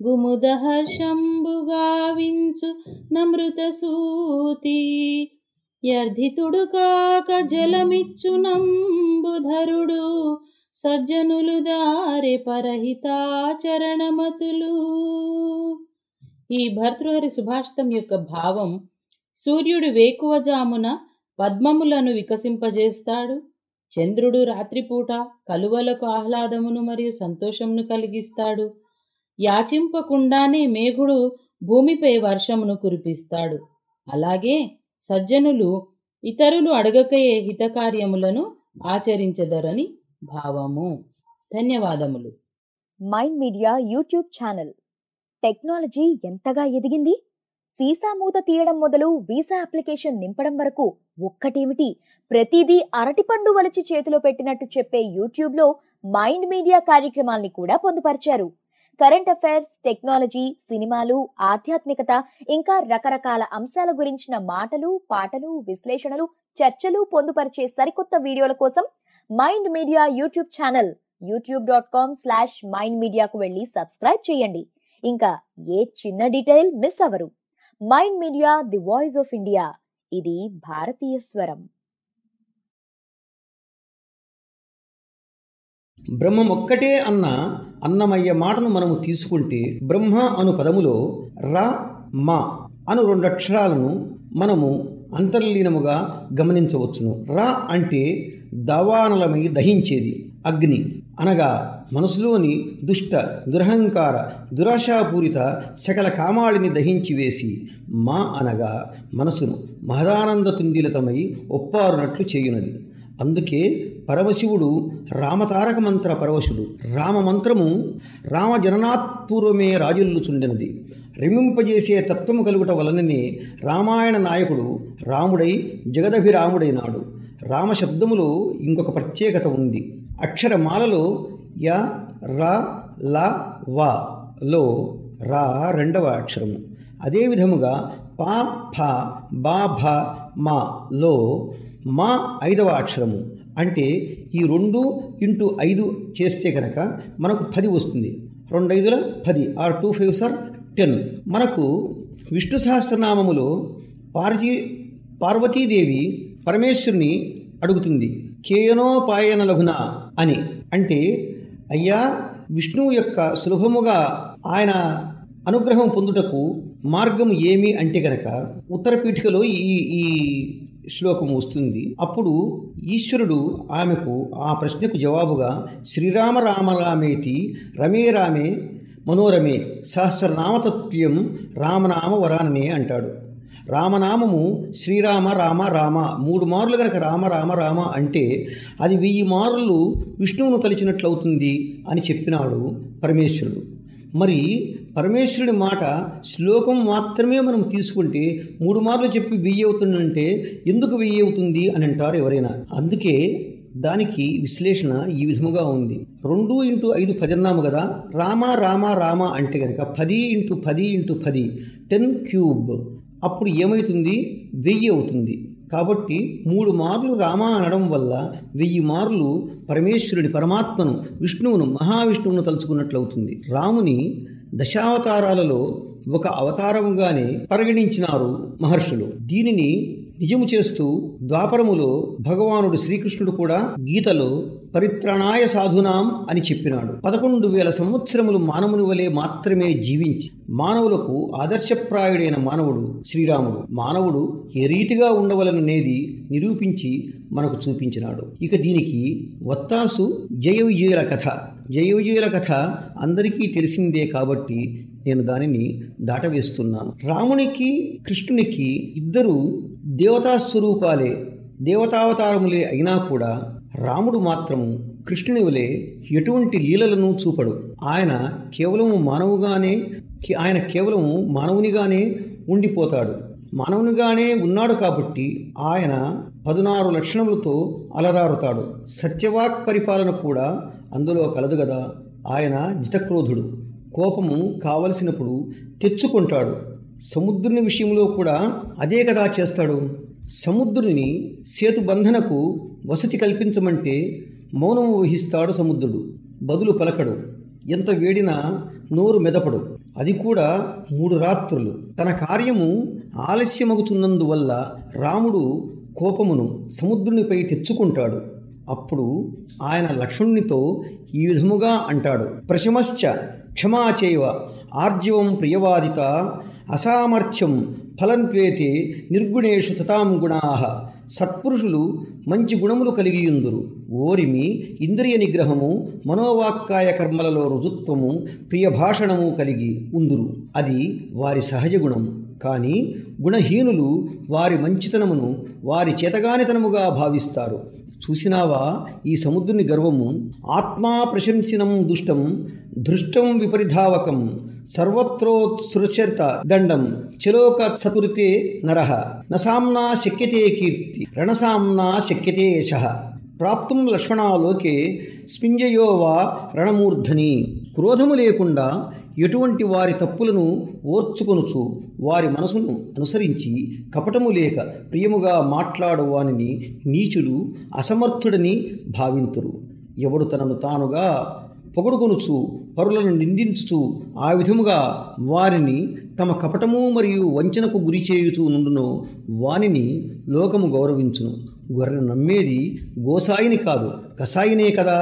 గుముదహర్షంబుగావించు నమృత సూతి యర్ధితుడు కాక జలమిచ్చు నంబుధరుడు సజ్జనులు దారె పరహితాచరణమతులు. ఈ భర్తృహరి సుభాషితం యొక్క భావం, సూర్యుడు వేకువజామున పద్మములను వికసింపజేస్తాడు. చంద్రుడు రాత్రిపూట కలువలకు ఆహ్లాదమును మరియు సంతోషమును కలిగిస్తాడు. యాచింపకుండానే మేఘుడు భూమిపై వర్షమును కురిపిస్తాడు. అలాగే సజ్జనులు ఇతరులు అడగకయే హితకార్యములను ఆచరించెదరని భావము. ధన్యవాదములు.
Mind media YouTube channel. Technology ఎంతగా ఎదిగింది? సీసా మూత తీయడం మొదలు వీసా అప్లికేషన్ నింపడం వరకు ఒక్కటేమిటి, ప్రతిదీ అరటిపండు వలిచి చేతిలో పెట్టినట్టు చెప్పే యూట్యూబ్ లో మైండ్ మీడియా కార్యక్రమాల్ని కూడా పొందుపరిచారు. కరెంట్ అఫైర్స్, టెక్నాలజీ, సినిమాలు, ఆధ్యాత్మికత, ఇంకా రకరకాల అంశాల గురించిన మాటలు, పాటలు, విశ్లేషణలు, చర్చలు పొందుపరిచే సరికొత్త వీడియోల కోసం mind media YouTube channel youtube.com/mindmedia వెళ్ళి సబ్స్క్రైబ్ చేయండి. ఇంకా ఏ చిన్న డీటెయిల్ మిస్ అవ్వరు. Mind media the voice of India. ఇది భారతీయ స్వరం.
బ్రహ్మం ఒక్కటే అన్న అన్నమయ్య మాటను మనము తీసుకుంటే, బ్రహ్మ అను పదములో ర మ అను 2 అక్షరాలను మనము అంతర్లీనముగా గమనించవచ్చును. ర అంటే దవానలమై దహించేది, అగ్ని అనగా మనసులోని దుష్ట, దురహంకార, దురాశాపూరిత సకల కామాళిని దహించి వేసి, మా అనగా మనసును మహదానంద తుందిలతమై ఒప్పారునట్లు చేయునది. అందుకే పరమశివుడు రామతారక మంత్ర పరవశుడు. రామమంత్రము రామజననాత్పూర్వమే రాజుల్లుచుండినది. రమింపజేసే తత్వము కలుగుట వలననే రామాయణ నాయకుడు రాముడై జగదభిరాముడైనాడు. రామశబ్దములో ఇంకొక ప్రత్యేకత ఉంది. అక్షరమాలలో య, ర, ల, వ లో రా 2వ అక్షరము. అదేవిధముగా ప, ఫ, బ, భ, మ లో మా 5వ అక్షరము. అంటే ఈ 2 × 5 చేస్తే కనుక మనకు 10 వస్తుంది. 2 5 10 ఆర్ 2 5 10. మనకు విష్ణు సహస్రనామములో పార్వతీదేవి పరమేశ్వరుని అడుగుతుంది, కేయనోపాయన లఘున అని. అంటే అయ్యా, విష్ణువు యొక్క సులభముగా ఆయన అనుగ్రహం పొందుటకు మార్గం ఏమి అంటే గనక ఉత్తరపీఠికలో ఈ శ్లోకం వస్తుంది. అప్పుడు ఈశ్వరుడు ఆమెకు ఆ ప్రశ్నకు జవాబుగా శ్రీరామ రామ రామేతి రమే రామే మనోరమే సహస్రనామతత్వ్యం రామనామ వరాననే అంటాడు. రామనామము శ్రీరామ రామ రామ 3 మార్లు గనక రామ రామ రామ అంటే అది 1000 మార్లు విష్ణువును తలిచినట్లవుతుంది అని చెప్పినాడు పరమేశ్వరుడు. మరి పరమేశ్వరుడి మాట శ్లోకం మాత్రమే మనం తీసుకుంటే 3 మార్లు చెప్పి 1000 అవుతుందంటే ఎందుకు 1000 అవుతుంది అని అంటారు ఎవరైనా. అందుకే దానికి విశ్లేషణ ఈ విధముగా ఉంది. 2 × 5 10 అన్నాము కదా. రామ రామ రామ అంటే కనుక 10 × 10 × 10 10 క్యూబ్. అప్పుడు ఏమవుతుంది? 1000 అవుతుంది. కాబట్టి 3 మార్లు రామ అనడం వల్ల 1000 మార్లు పరమేశ్వరుడి, పరమాత్మను, విష్ణువును, మహావిష్ణువును తలుచుకున్నట్లవుతుంది. రాముని దశావతారాలలో ఒక అవతారముగానే పరిగణించినారు మహర్షులు. దీనిని నిజము చేస్తూ ద్వాపరములో భగవానుడు శ్రీకృష్ణుడు కూడా గీతలో పరిత్రాణాయ సాధునాం అని చెప్పినాడు. 11,000 సంవత్సరములు మానవుని వలె మాత్రమే జీవించి మానవులకు ఆదర్శప్రాయుడైన మానవుడు శ్రీరాముడు. మానవుడు ఏ రీతిగా ఉండవలననేది నిరూపించి మనకు చూపించినాడు. ఇక దీనికి వత్తాసు జయ విజయుల కథ. జయ విజయుల కథ అందరికీ తెలిసిందే కాబట్టి నేను దానిని దాటవేస్తున్నాను. రామునికి కృష్ణునికి ఇద్దరు దేవతాస్వరూపాలే, దేవతావతారములే అయినా కూడా రాముడు మాత్రము కృష్ణుని వలె ఎటువంటి లీలలను చూపడు. ఆయన కేవలము మానవునిగానే ఉండిపోతాడు. మానవునిగానే ఉన్నాడు కాబట్టి ఆయన 16 లక్షణములతో అలరారుతాడు. సత్యవాక్ పరిపాలన కూడా అందులో కలదు కదా. ఆయన జితక్రోధుడు. కోపము కావలసినప్పుడు తెచ్చుకుంటాడు. సముద్రుని విషయంలో కూడా అదే కదా చేస్తాడు. సముద్రుని సేతుబంధనకు వసతి కల్పించమంటే మౌనము వహిస్తాడు సముద్రుడు. బదులు పలకడు. ఎంత వేడినా నోరు మెదపడు. అది కూడా 3 రాత్రులు. తన కార్యము ఆలస్యమగుతున్నందువల్ల రాముడు కోపమును సముద్రునిపై తెచ్చుకుంటాడు. అప్పుడు ఆయన లక్ష్మణునితో ఈ విధముగా అంటాడు: ప్రశమశ్చ క్షమాచేవ ఆర్జవం ప్రియవాదిత అసామర్థ్యం ఫలంత్వేతే నిర్గుణేషు సతాం గుణాః. సత్పురుషులు మంచి గుణములు కలిగియుందురు. ఓరిమి, ఇంద్రియ నిగ్రహము, మనోవాక్కాయ కర్మలలో రుజుత్వము, ప్రియభాషణము కలిగి ఉందురు. అది వారి సహజ గుణము. కానీ గుణహీనులు వారి మంచితనమును వారి చేతగానితనముగా భావిస్తారు. చూసినావా ఈ సముద్రుని గర్వము? ఆత్మా ప్రశంసినం దుష్టం దృష్టం విపరిధావకం సర్వత్రోత్సృచరిత దండం చలోక సకురితే నరః నసామ్నా శక్యతే కీర్తి రణసామ్నా శక్యతే యశః. ప్రాప్తుం లక్ష్మణాలోకే స్మింజయో వా రణమూర్ధని. క్రోధము లేకుండా ఎటువంటి వారి తప్పులను ఓర్చుకొనుచు వారి మనసును అనుసరించి కపటము లేక ప్రియముగా మాట్లాడు వానిని నీచుడు అసమర్థుడని భావింతురు. ఎవడు తనను తానుగా పొగడుకొనుచు పరులను నిందించుచు ఆ విధముగా వారిని తమ కపటము మరియు వంచనకు గురి చేయుచూ నుండునో వానిని లోకము గౌరవించును. గొర్రెను నమ్మేది గోసాయిని కాదు, కసాయినే కదా.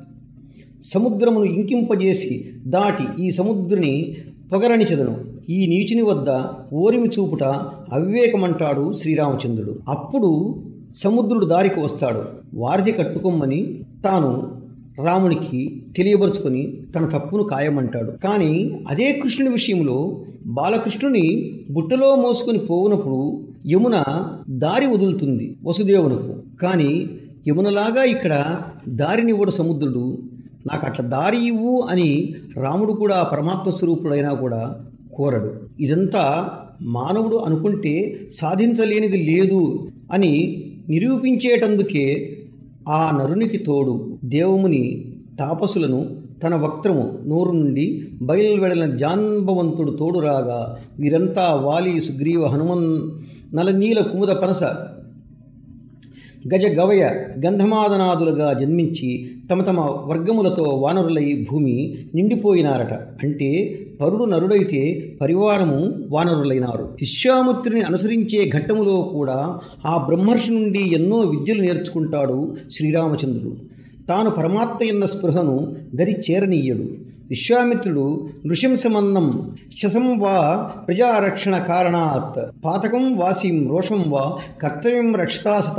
సముద్రమును ఇంకింపజేసి దాటి ఈ సముద్రుని పొగరనిచెదను. ఈ నీచుని వద్ద ఓరిమి చూపుట అవివేకమంటాడు శ్రీరామచంద్రుడు. అప్పుడు సముద్రుడు దారికి వస్తాడు. వారిది కట్టుకోమని తాను రామునికి తెలియబరుచుకొని తన తప్పును ఖాయమంటాడు. కానీ అదే కృష్ణుని విషయంలో బాలకృష్ణుని బుట్టలో మోసుకొని పోవునప్పుడు యమున దారి వదులుతుంది వసుదేవునకు. కానీ యమునలాగా ఇక్కడ దారినివ్వడు సముద్రుడు. నాకు అట్లా దారి ఇవ్వు అని రాముడు కూడా పరమాత్మ స్వరూపుడైనా కూడా కోరడు. ఇదంతా మానవుడు అనుకుంటే సాధించలేనిది లేదు అని నిరూపించేటందుకే ఆ నరునికి తోడు దేవముని తాపసులను తన వక్త్రము నోరు నుండి బయలువెడలిన జాంబవంతుడు తోడు రాగా వీరంతా వాలి సుగ్రీవ హనుమన్ నలనీల కుముద పనస గజ గవయ గంధమాదనాదులుగా జన్మించి తమ తమ వర్గములతో వానరులై భూమి నిండిపోయినారట. అంటే పరుడు నరుడైతే పరివారము వానరులైనారు. విశ్వామిత్రుని అనుసరించే ఘట్టములో కూడా ఆ బ్రహ్మర్షి నుండి ఎన్నో విద్యలు నేర్చుకుంటాడు శ్రీరామచంద్రుడు. తాను పరమాత్మ ఎన్న స్పృహను దరి చేరనీయడు. విశ్వామిత్రుడు నృశంసమన్నం శసం వా ప్రజారక్షణ కారణాత్ పాతకం వాసిం రోషం వా కర్తవ్యం రక్షితాసత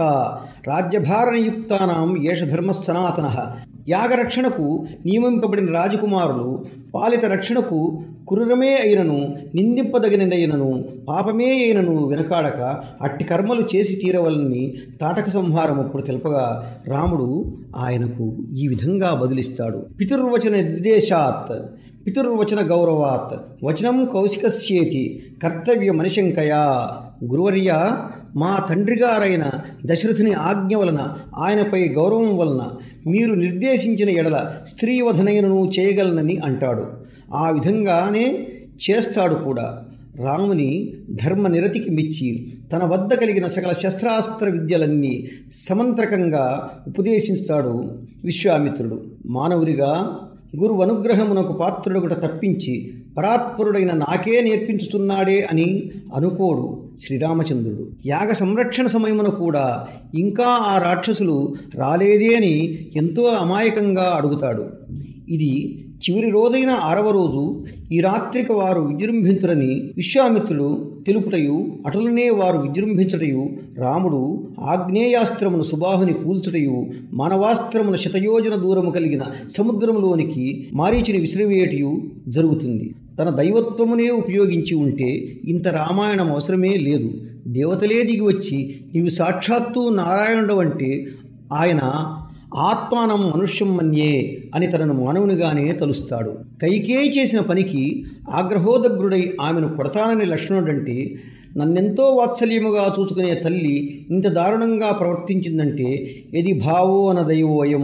రాజ్యభారనియుక్తానాం ఏష ధర్మ సనాతనః. యాగరక్షణకు నియమింపబడిన రాజకుమారులు పాలిత రక్షణకు క్రూరమే అయినను నిందింపదగినదైనను పాపమే అయినను వెనకాడక అట్టి కర్మలు చేసి తీరవలని తాటక సంహారం అప్పుడు తెలుపగా రాముడు ఆయనకు ఈ విధంగా బదులిస్తాడు: పితుర్వచన నిర్దేశాత్ పితుర్వచన గౌరవాత్ వచనం కౌశికస్యేతి కర్తవ్య మనిశంకయా. గురువర్య, మా తండ్రిగారైన దశరథుని ఆజ్ఞ వలన ఆయనపై గౌరవం వలన మీరు నిర్దేశించిన ఎడల స్త్రీవధనైనను చేయగలనని అంటాడు. ఆ విధంగానే చేస్తాడు కూడా. రాముని ధర్మనిరతికి మెచ్చి తన వద్ద కలిగిన సకల శస్త్రాస్త్ర విద్యలన్నీ సమంత్రకంగా ఉపదేశిస్తాడు విశ్వామిత్రుడు. మానవుడిగా గురువు అనుగ్రహమునకు పాత్రుడుగుట తప్పించి పరాత్పరుడైన నాకే నేర్పించుతున్నాడే అని అనుకోడు శ్రీరామచంద్రుడు. యాగ సంరక్షణ సమయమున కూడా ఇంకా ఆ రాక్షసులు రాలేదే అని ఎంతో అమాయకంగా అడుగుతాడు. ఇది చివరి రోజైన 6వ రోజు ఈ రాత్రికి వారు విజృంభించురని విశ్వామిత్రుడు తెలుపుటయు అటులనే వారు విజృంభించుటయు రాముడు ఆగ్నేయాస్త్రమును సుబాహుని కూల్చుటయు మానవాస్త్రమును శతయోజన దూరము కలిగిన సముద్రములోనికి మారీచుని విసిరివేయటయు జరుగుతుంది. తన దైవత్వమునే ఉపయోగించి ఉంటే ఇంత రామాయణం అవసరమే లేదు. దేవతలే దిగివచ్చి నీవు సాక్షాత్తు నారాయణుడు అంటే ఆయన ఆత్మానం మనుష్యం మన్యే అని తనను మానవునిగానే తలుస్తాడు. కైకేయి చేసిన పనికి ఆగ్రహోదగ్రుడై ఆమెను కొడతానని లక్ష్మణుడంటే నన్నెంతో వాత్సల్యముగా చూచుకునే తల్లి ఇంత దారుణంగా ప్రవర్తించిందంటే ఎది భావో అన దైవోయం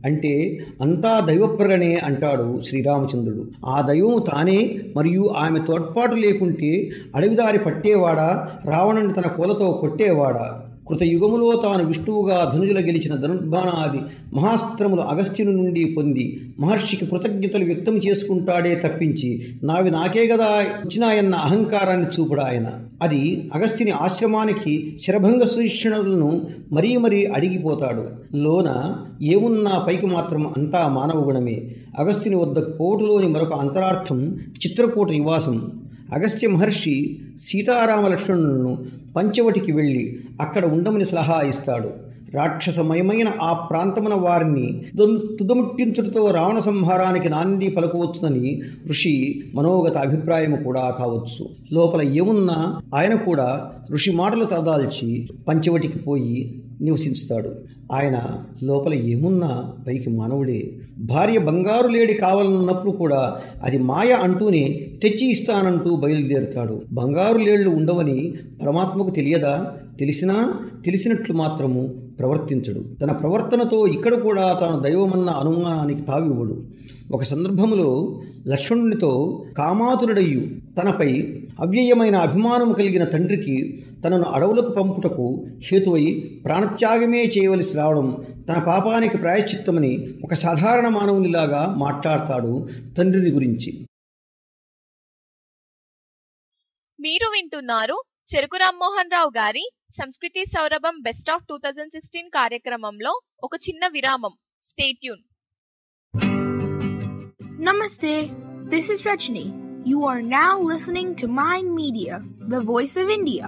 అంటే అంతా దైవప్రగణే అంటాడు శ్రీరామచంద్రుడు. ఆ దైవము తానే మరియు ఆమె తోడ్పాటు లేకుంటే అడవిదారి పట్టేవాడా, రావణుని తన కోలతో కొట్టేవాడా? కృతయుగములో తాను విష్ణువుగా ధనుజుల గెలిచిన ధనుర్బాణాది మహాస్త్రములు అగస్త్యుని నుండి పొంది మహర్షికి కృతజ్ఞతలు వ్యక్తం చేసుకుంటాడే తప్పించి నావి నాకే గదా ఇచ్చినాయన్న అహంకారాన్ని చూపుడు ఆయన. అది అగస్త్యుని ఆశ్రమానికి శరభంగ శిక్షణలను మరీ మరీ అడిగిపోతాడు. లోన ఏమున్నా పైకి మాత్రం అంతా మానవ గుణమే. అగస్త్యుని వద్దకు పోటులోని మరొక అంతరార్థం చిత్రకూట నివాసం. అగస్త్య మహర్షి సీతారామ లక్ష్మణులను పంచవటికి వెళ్ళి అక్కడ ఉండమని సలహా ఇస్తాడు. రాక్షసమయమైన ఆ ప్రాంతమున వారిని తుదముట్టించుటతో రావణ సంహారానికి నాంది పలుకవచ్చునని ఋషి మనోగత అభిప్రాయము కూడా కావచ్చు. లోపల ఏమున్నా ఆయన కూడా ఋషి మాటలు తలదాల్చి పంచవటికి పోయి నివసిస్తాడు. ఆయన లోపల ఏమున్నా పైకి మానవుడే. భార్య బంగారు లేడి కావాలన్నప్పుడు కూడా అది మాయ అంటూనే తెచ్చి ఇస్తానంటూ బయలుదేరుతాడు. బంగారు లేళ్లు ఉండవని పరమాత్మకు తెలియదా? తెలిసినట్లు మాత్రము ప్రవర్తించడు. తన ప్రవర్తనతో ఇక్కడ కూడా తాను దైవమన్న అనుమానానికి తావివ్వడు. ఒక సందర్భములో లక్ష్మణునితో కామాతురుడయ్యు తనపై అవ్యయమైన అభిమానము కలిగిన తండ్రికి తనను అడవులకు పంపుటకు హేతువై ప్రాణత్యాగమే చేయవలసి రావడం తన పాపానికి ప్రాయశ్చిత్తమని ఒక సాధారణ మానవునిలాగా మాట్లాడతాడు తండ్రిని గురించి.
మీరు వింటున్నారు చెరుకు రామ్మోహన్ రావు గారి సంస్కృతి సౌరభం బెస్ట్ ఆఫ్ 2016 కార్యక్రమంలో ఒక చిన్న విరామం. Stay tuned.
Namaste. This is Rajni. You are now listening to Mind Media, the voice of India.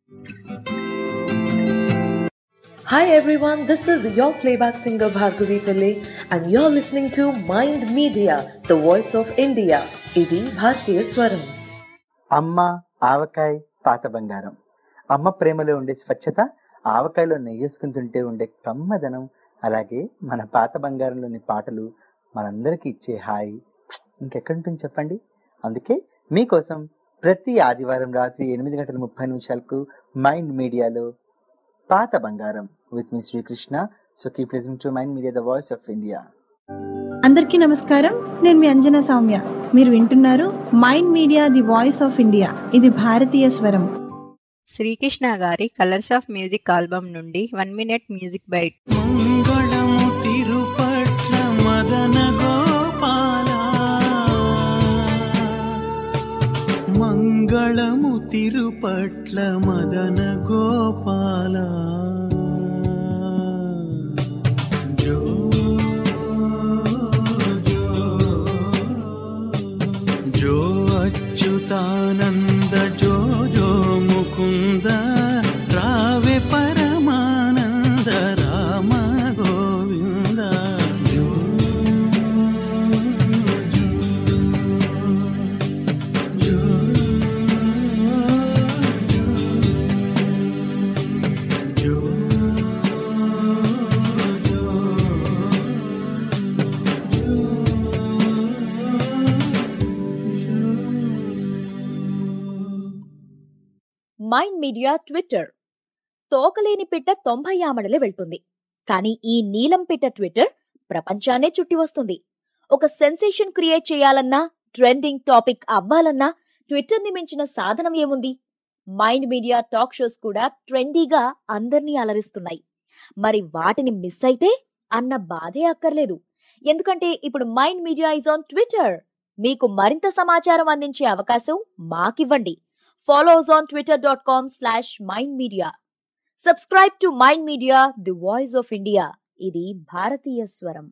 Hi everyone, this is your playback singer Bhargavi Pillai and you're listening to Mind Media, the voice of India. Idi Bharatiya Swaram.
అమ్మ ఆవకాయ పాత బంగారం. అమ్మ ప్రేమలో ఉండే స్వచ్ఛత, ఆవకాయలో నెయ్యేసుకుని తింటే ఉండే కమ్మదనం, అలాగే మన పాత బంగారంలోని పాటలు మనందరికీ ఇచ్చే హాయి ఇంకెక్కడి ఉంటుంది చెప్పండి. అందుకే మీకోసం ప్రతి ఆదివారం రాత్రి 8:30 మైండ్ మీడియాలో పాత బంగారం విత్ మీ Srikrishna. So keep listening to mind media, the voice of India.
అందరికీ నమస్కారం. నేను మీ అంజనా సౌమ్య. మీరు వింటున్నారు mind media, the voice of India. ఇది భారతీయ స్వరం.
శ్రీకృష్ణ గారి కలర్స్ ఆఫ్ మ్యూజిక్ ఆల్బమ్ నుండి 1 minute మ్యూజిక్ బైట్.
మంగళము తిరుపట్ల మదన గోపాల, మంగళము తిరుపట్ల మదన గోపాల, జో జో అచ్యుతానంద జో జో ముకుంద, రావే పరమానంద రామ గోవింద, జో జో జో
మైండ్ మీడియా ట్విట్టర్. తోకలేని పిట్ట 90 ఆమడలే వెళ్తుంది, కానీ ఈ నీలం పిట్ట ట్విట్టర్ ప్రపంచాన్నే చుట్టి వస్తుంది. ఒక సెన్సేషన్ క్రియేట్ చేయాలన్నా, ట్రెండింగ్ టాపిక్ అవ్వాలన్నా ట్విట్టర్ ని మించిన సాధనం ఏముంది? మైండ్ మీడియా టాక్ షోస్ కూడా ట్రెండీగా అందర్నీ అలరిస్తున్నాయి. మరి వాటిని మిస్ అయితే అన్న బాధే అక్కర్లేదు. ఎందుకంటే ఇప్పుడు mind media is on Twitter. మీకు మరింత సమాచారం అందించే అవకాశం మాకివ్వండి. Follow us on twitter.com/mindmedia. Subscribe to Mind Media, the voice of India. ఇది భారతీయ స్వరం.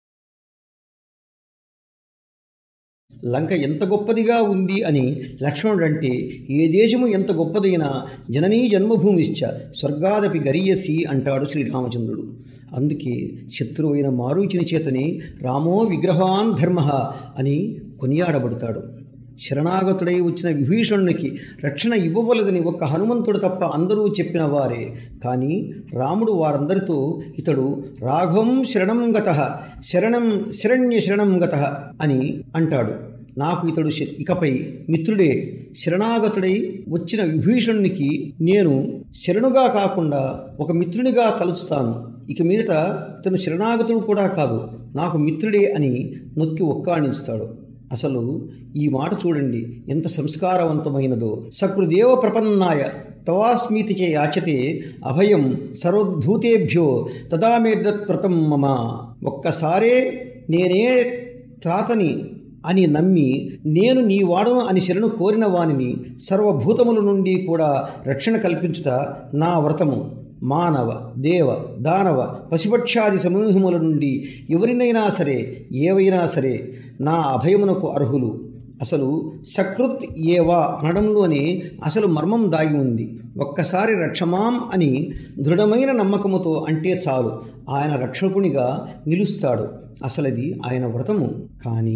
లంక ఎంత గొప్పదిగా ఉంది అని లక్ష్మణుడంటే, ఏ దేశము ఎంత గొప్పదైనా జననీ జన్మభూమిశ్చ స్వర్గాదపి గరీయసి అంటాడు శ్రీరామచంద్రుడు. అందుకే శత్రువైన మారీచుని చేతనే రామో విగ్రహాన్ ధర్మ అని కొనియాడబడతాడు. శరణాగతుడై వచ్చిన విభీషణునికి రక్షణ ఇవ్వవలదని ఒక్క హనుమంతుడు తప్ప అందరూ చెప్పిన వారే. కానీ రాముడు వారందరితో ఇతడు రాఘవం శరణం గతః, శరణ్య శరణం గతః అని అంటాడు. నాకు ఇతడు ఇకపై మిత్రుడే. శరణాగతుడై వచ్చిన విభీషణునికి నేను శరణుగా కాకుండా ఒక మిత్రునిగా తలుచుతాను ఇక మీదట ఇతను శరణాగతుడు కూడా కాదు, నాకు మిత్రుడే అని నొక్కి ఒక్కాణిస్తాడు. అసలు ఈ మాట చూడండి ఎంత సంస్కారవంతమైనదో. సకృదేవ ప్రపన్నాయ తవాస్మీతి చే యాచతే అభయం సర్వద్భూతేభ్యో తదామేదత్వ్రతం మమ. ఒక్కసారే నేనే త్రాతని అని నమ్మి నేను నీ వాడను అని శరణు కోరిన వానిని సర్వభూతముల నుండి కూడా రక్షణ కల్పించుట నా వ్రతము. మానవ దేవ దానవ పశుపక్షాది సమూహముల నుండి ఎవరినైనా సరే ఏవైనా సరే నా అభయమునకు అర్హులు. అసలు సకృత్ ఏవా అనడంలోనే అసలు మర్మం దాగి ఉంది. ఒక్కసారి రక్షమాం అని దృఢమైన నమ్మకముతో అంటే చాలు ఆయన రక్షకునిగా నిలుస్తాడు. అసలది ఆయన వ్రతము. కానీ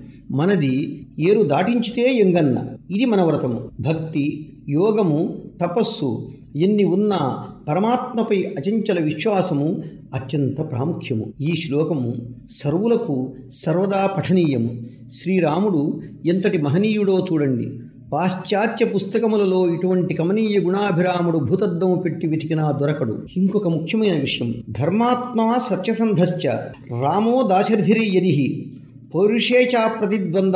మనది ఏరు దాటించితే ఎంగన్న. ఇది మన వ్రతము. భక్తి, యోగము, తపస్సు ఎన్ని ఉన్నా పరమాత్మపై అచంచల విశ్వాసము అత్యంత ప్రాముఖ్యము. ఈ శ్లోకము సర్వులకు సర్వదా పఠనీయము. శ్రీరాముడు ఎంతటి మహనీయుడో చూడండి. పాశ్చాత్య పుస్తకములలో ఇటువంటి కమనీయ గుణాభిరాముడు భూతద్దము పెట్టి వెతికినా దొరకడు. ఇంకొక ముఖ్యమైన విషయం, ధర్మాత్మా సత్యసంధశ్చ రామో దాశరథిరి యది పౌరుషేచా ప్రతిద్వంద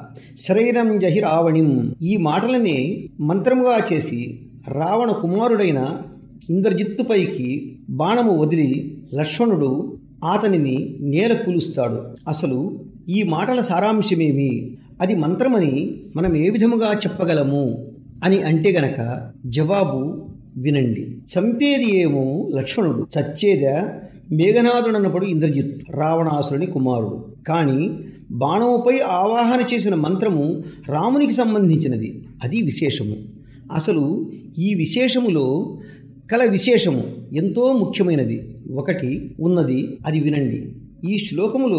శరైరం జహి రావణిం. ఈ మాటలని మంత్రముగా చేసి రావణ కుమారుడైన ఇంద్రజిత్తుపైకి బాణము వదిలి లక్ష్మణుడు అతనిని నేల కూలుస్తాడు. అసలు ఈ మాటల సారాంశమేమి, అది మంత్రమని మనం ఏ విధముగా చెప్పగలము అని అంటే గనక జవాబు వినండి. చంపేది ఏమో లక్ష్మణుడు, చచ్చేదా మేఘనాథుడన్నప్పుడు ఇంద్రజిత్, రావణాసురుని కుమారుడు. కానీ బాణముపై ఆవాహన చేసిన మంత్రము రామునికి సంబంధించినది. అది విశేషము. అసలు ఈ విశేషములో కల విశేషము ఎంతో ముఖ్యమైనది ఒకటి ఉన్నది, అది వినండి. ఈ శ్లోకములో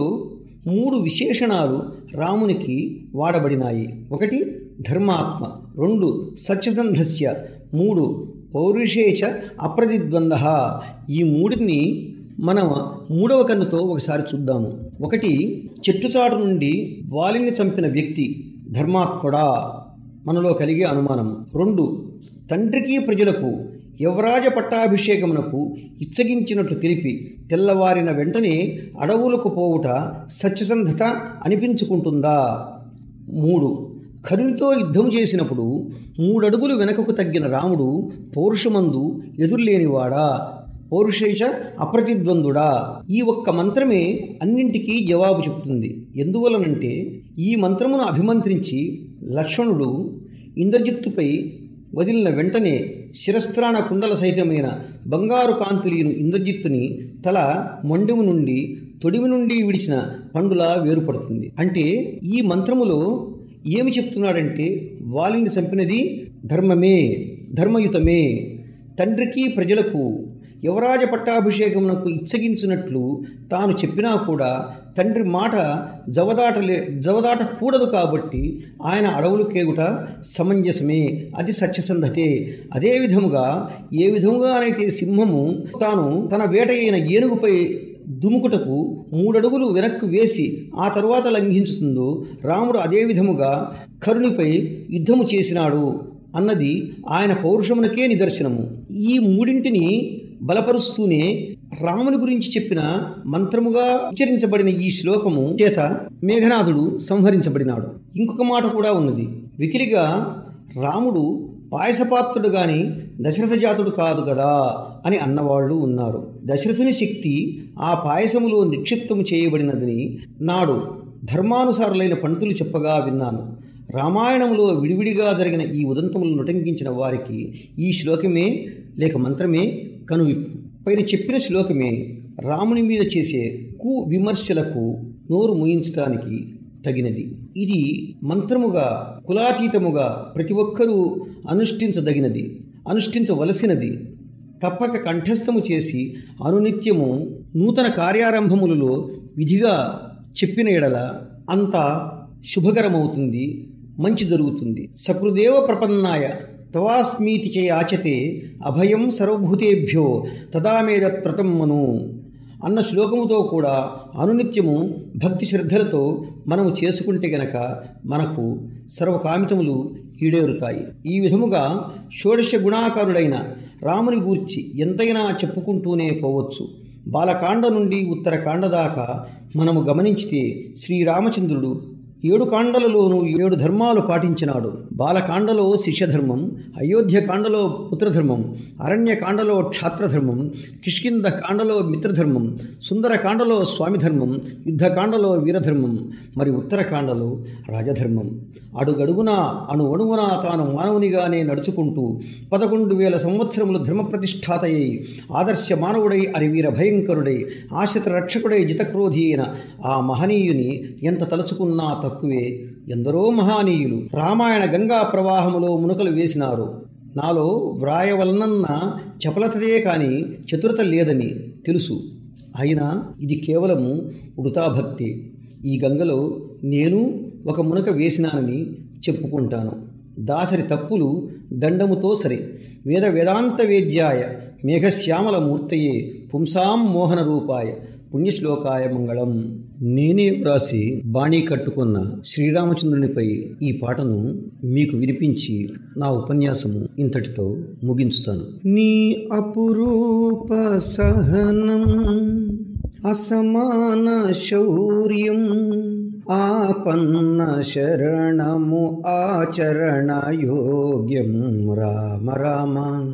3 విశేషణాలు రామునికి వాడబడినాయి. 1 ధర్మాత్మ, 2 సత్యసంధస్య, 3 పౌరుషేచ అప్రతిద్వంద. ఈ 3ని మనం 3వ కన్నుతో ఒకసారి చూద్దాము. 1 చెట్టుచాటు నుండి వాలిని చంపిన వ్యక్తి ధర్మాత్ముడా, మనలో కలిగే అనుమానం. 2 తండ్రికి ప్రజలకు యవరాజ పట్టాభిషేకమునకు ఇచ్చగించినట్లు తెలిపి తెల్లవారిన వెంటనే అడవులకు పోవుట సత్యసంధత అనిపించుకుంటుందా? 3 కరునితో యుద్ధం చేసినప్పుడు 3 అడుగులు వెనకకు తగ్గిన రాముడు పౌరుషమందు ఎదురులేనివాడా, పౌరుషేచ అప్రతిద్వందుడా? ఈ ఒక్క మంత్రమే అన్నింటికీ జవాబు చెప్తుంది. ఎందువలనంటే ఈ మంత్రమును అభిమంత్రించి లక్ష్మణుడు ఇంద్రజిత్తుపై వదిలిన వెంటనే శిరస్త్రాణ కుండల సహితమైన బంగారు కాంతులీను ఇంద్రజిత్తుని తల మొండెము నుండి తొడిమి నుండి విడిచిన పండులా వేరుపడుతుంది. అంటే ఈ మంత్రములో ఏమి చెప్తున్నాడంటే వాలిని చంపినది ధర్మమే, ధర్మయుతమే. తండ్రికి ప్రజలకు యువరాజ పట్టాభిషేకమునకు ఇచ్చగించినట్లు తాను చెప్పినా కూడా తండ్రి మాట జవదాటకూడదు కాబట్టి ఆయన అడవులు కేగుట సమంజసమే, అది సత్యసంధతే. అదేవిధముగా ఏ విధముగానైతే సింహము తాను తన వేట అయిన ఏనుగుపై దుముకుటకు 3 అడుగులు వెనక్కు వేసి ఆ తరువాత లంఘించుతుందో, రాముడు అదే విధముగా కరునిపై యుద్ధము చేసినాడు అన్నది ఆయన పౌరుషమునకే నిదర్శనము. ఈ 3ంటిని బలపరుస్తూనే రాముని గురించి చెప్పిన మంత్రముగా ఉచ్చరించబడిన ఈ శ్లోకము చేత మేఘనాథుడు సంహరించబడినాడు. ఇంకొక మాట కూడా ఉన్నది. వికిలిగా రాముడు పాయసపాత్రుడు గాని దశరథ జాతుడు కాదు కదా అని అన్నవాళ్ళు ఉన్నారు. దశరథుని శక్తి ఆ పాయసములో నిక్షిప్తము చేయబడినదని నాడు ధర్మానుసారులైన పండితులు చెప్పగా విన్నాను. రామాయణంలో విడివిడిగా జరిగిన ఈ ఉదంతములను నుటంకించిన వారికి ఈ శ్లోకమే లేక మంత్రమే కనువిప్పు. పైన చెప్పిన శ్లోకమే రాముని మీద చేసే విమర్శలకు నోరు మూయించడానికి తగినది. ఇది మంత్రముగా కులాతీతముగా ప్రతి ఒక్కరూ అనుష్ఠించదగినది, అనుష్ఠించవలసినది. తప్పక కంఠస్థము చేసి అనునిత్యము నూతన కార్యారంభములలో విధిగా చెప్పిన ఎడల అంతా శుభకరమవుతుంది, మంచి జరుగుతుంది. సకృదేవ ప్రపన్నాయ తవాస్మీతి చే యాచతే అభయం సర్వభూతేభ్యో తదామేదత్వ్రతం మను అన్న శ్లోకముతో కూడా అనునిత్యము భక్తి శ్రద్ధలతో మనము చేసుకుంటే గనక మనకు సర్వకామితములు ఈడేరుతాయి. ఈ విధముగా షోడశ గుణాకారుడైన రాముని గూర్చి ఎంతైనా చెప్పుకుంటూనే పోవచ్చు. బాలకాండ నుండి ఉత్తరకాండ దాకా మనము గమనించితే శ్రీరామచంద్రుడు 7 కాండలలోనూ 7 ధర్మాలు పాటించినాడు. బాలకాండలో శిష్యధర్మం, అయోధ్యకాండలో పుత్రధర్మం, అరణ్యకాండలో క్షాత్రధర్మం, కిష్కింధ కాండలో మిత్రధర్మం, సుందరకాండలో స్వామిధర్మం, యుద్ధకాండలో వీరధర్మం, మరి ఉత్తరకాండలో రాజధర్మం. అడుగడుగునా అణువణువునా తాను మానవునిగానే నడుచుకుంటూ 11,000 సంవత్సరములు ధర్మప్రతిష్ఠాతయ్యి ఆదర్శ మానవుడై అరివీర భయంకరుడై ఆశ్రిత రక్షకుడై జితక్రోధి అయిన ఆ మహనీయుని ఎంత తలుచుకున్నా తక్కువే. ఎందరో మహానీయులు రామాయణ గంగా ప్రవాహములో మునకలు వేసినారు. నాలో వ్రాయవలనన్న చపలతదే కాని చతురత లేదని తెలుసు. అయినా ఇది కేవలము ఉడతాభక్తి. ఈ గంగలో నేను ఒక మునక వేసినానని చెప్పుకుంటాను. దాసరి తప్పులు దండముతో సరి. వేదాంత వేద్యాయ మేఘశ్యామల మూర్తయే పుంసాం మోహన రూపాయ పుణ్యశ్లోకాయ మంగళం. నేనే వ్రాసి బాణీ కట్టుకున్న శ్రీరామచంద్రునిపై ఈ పాటను మీకు వినిపించి నా ఉపన్యాసము ఇంతటితో ముగించుతాను. నీ అపురూప సహనం అసమాన శౌర్యం ఆపన్న శరణము ఆచరణ యోగ్యం. రామ రామ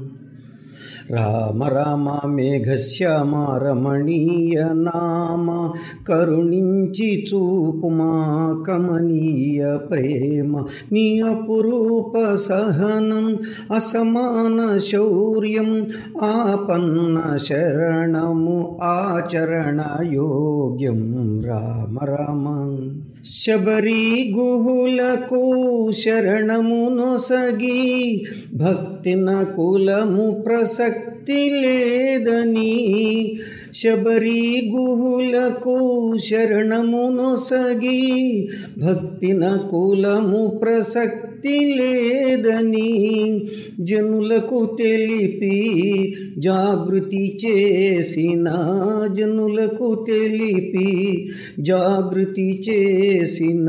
రామ రామ మేఘశ్యామ రమణీయ నామ కరుణించి చూపుమా కమనీయ ప్రేమ. నీ అపురూప సహనం అసమాన శౌర్యం ఆపన్న శరణము ఆచరణ యోగ్యం. రామ రామ శబరి గుహులకు శరణము నొసగి భక్తిన కులము ప్రసక్తి లేదని. శబరి గుహులకు శరణము నొసగి భక్తిన కులము ప్రసక్తి లేదని జనులకు తెలిపి జాగృతి చేసిన. జనులకు తెలిపి జాగృతి చేసిన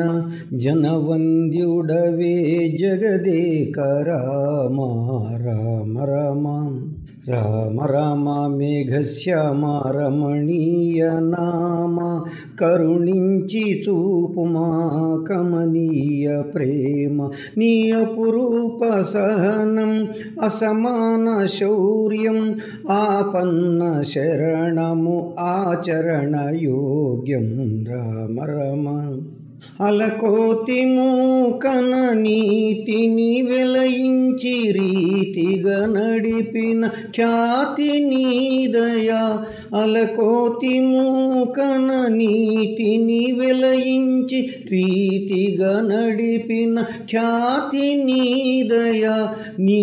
జనవంద్యుడవే జగదేక రామ. రామ రామ రామ రామ మేఘశ్యామ రమణీయ నామ కరుణించి చూపుమా కమనీయ ప్రేమ. నీ అపురూప సహనం అసమాన శౌర్యం ఆపన్న శరణము ఆచరణ యోగ్యం. రామ రామ అలకోతి మూకన నీతిని వెలయించి రీతిగా నడిపిన ఖ్యాతి నీదయా. అలకోతి మూకన నీతిని వెలయించి రీతిగా నడిపిన ఖ్యాతి నీదయా. నీ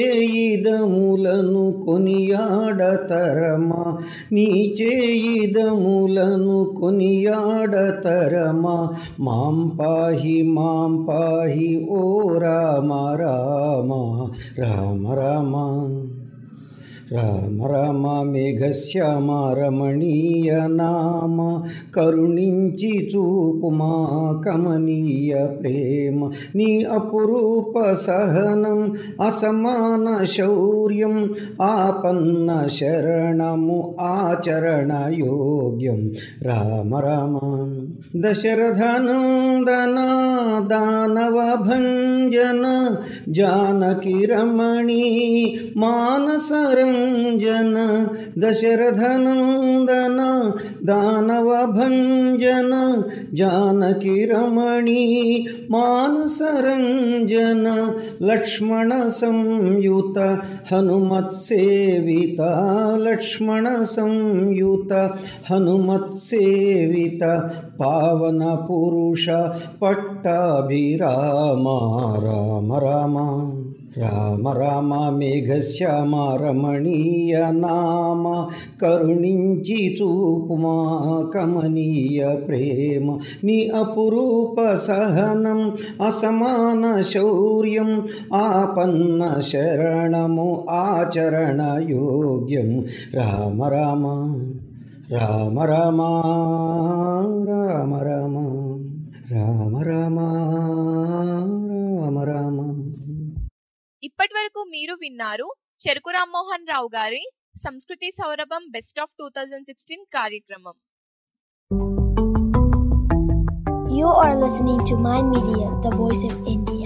చేయిదములను కొనియాడతరమా. నీ చేయిదములను కొనియాడతరమా. మాం పాహి ఓ రామ రామ. రామ రామ రామ రామ మేఘశ్యామ రమణీయ నామ కరుణించి చూపుమా కమనీయ ప్రేమ. నీ అపురూప సహనం అసమాన శౌర్యం ఆపన్న శరణము ఆచరణ యోగ్యం. రామ రామ దశరథనందన దానవ భంజన జానకి రమణీ మానసరంజన. దశరథనందన దానవ భంజన జానకి రమణీ మానసరంజన. లక్ష్మణ సంయుత హనుమత్సేవిత. లక్ష్మణ సంయుత హనుమత్సేవిత పావన పురుష పట్టాభిరామ. రామ రామ రామ రామ మేఘశ్యామ రమణీయ నామ కరుణించి చూపుమా కమనీయ ప్రేమ. నీ అపురూప సహనం అసమాన శౌర్యం ఆపన్న శరణము ఆచరణ యోగ్యం. రామ రామ రామ రామ రామ రామ రామ రామ రామ రామ.
ఇప్పటి వరకు మీరు విన్నారు చెరుకు రామ్మోహన్ రావు గారి సంస్కృతి సౌరభం బెస్ట్ ఆఫ్ 2016 కార్యక్రమం.
You are listening to Mind Media, the voice of India.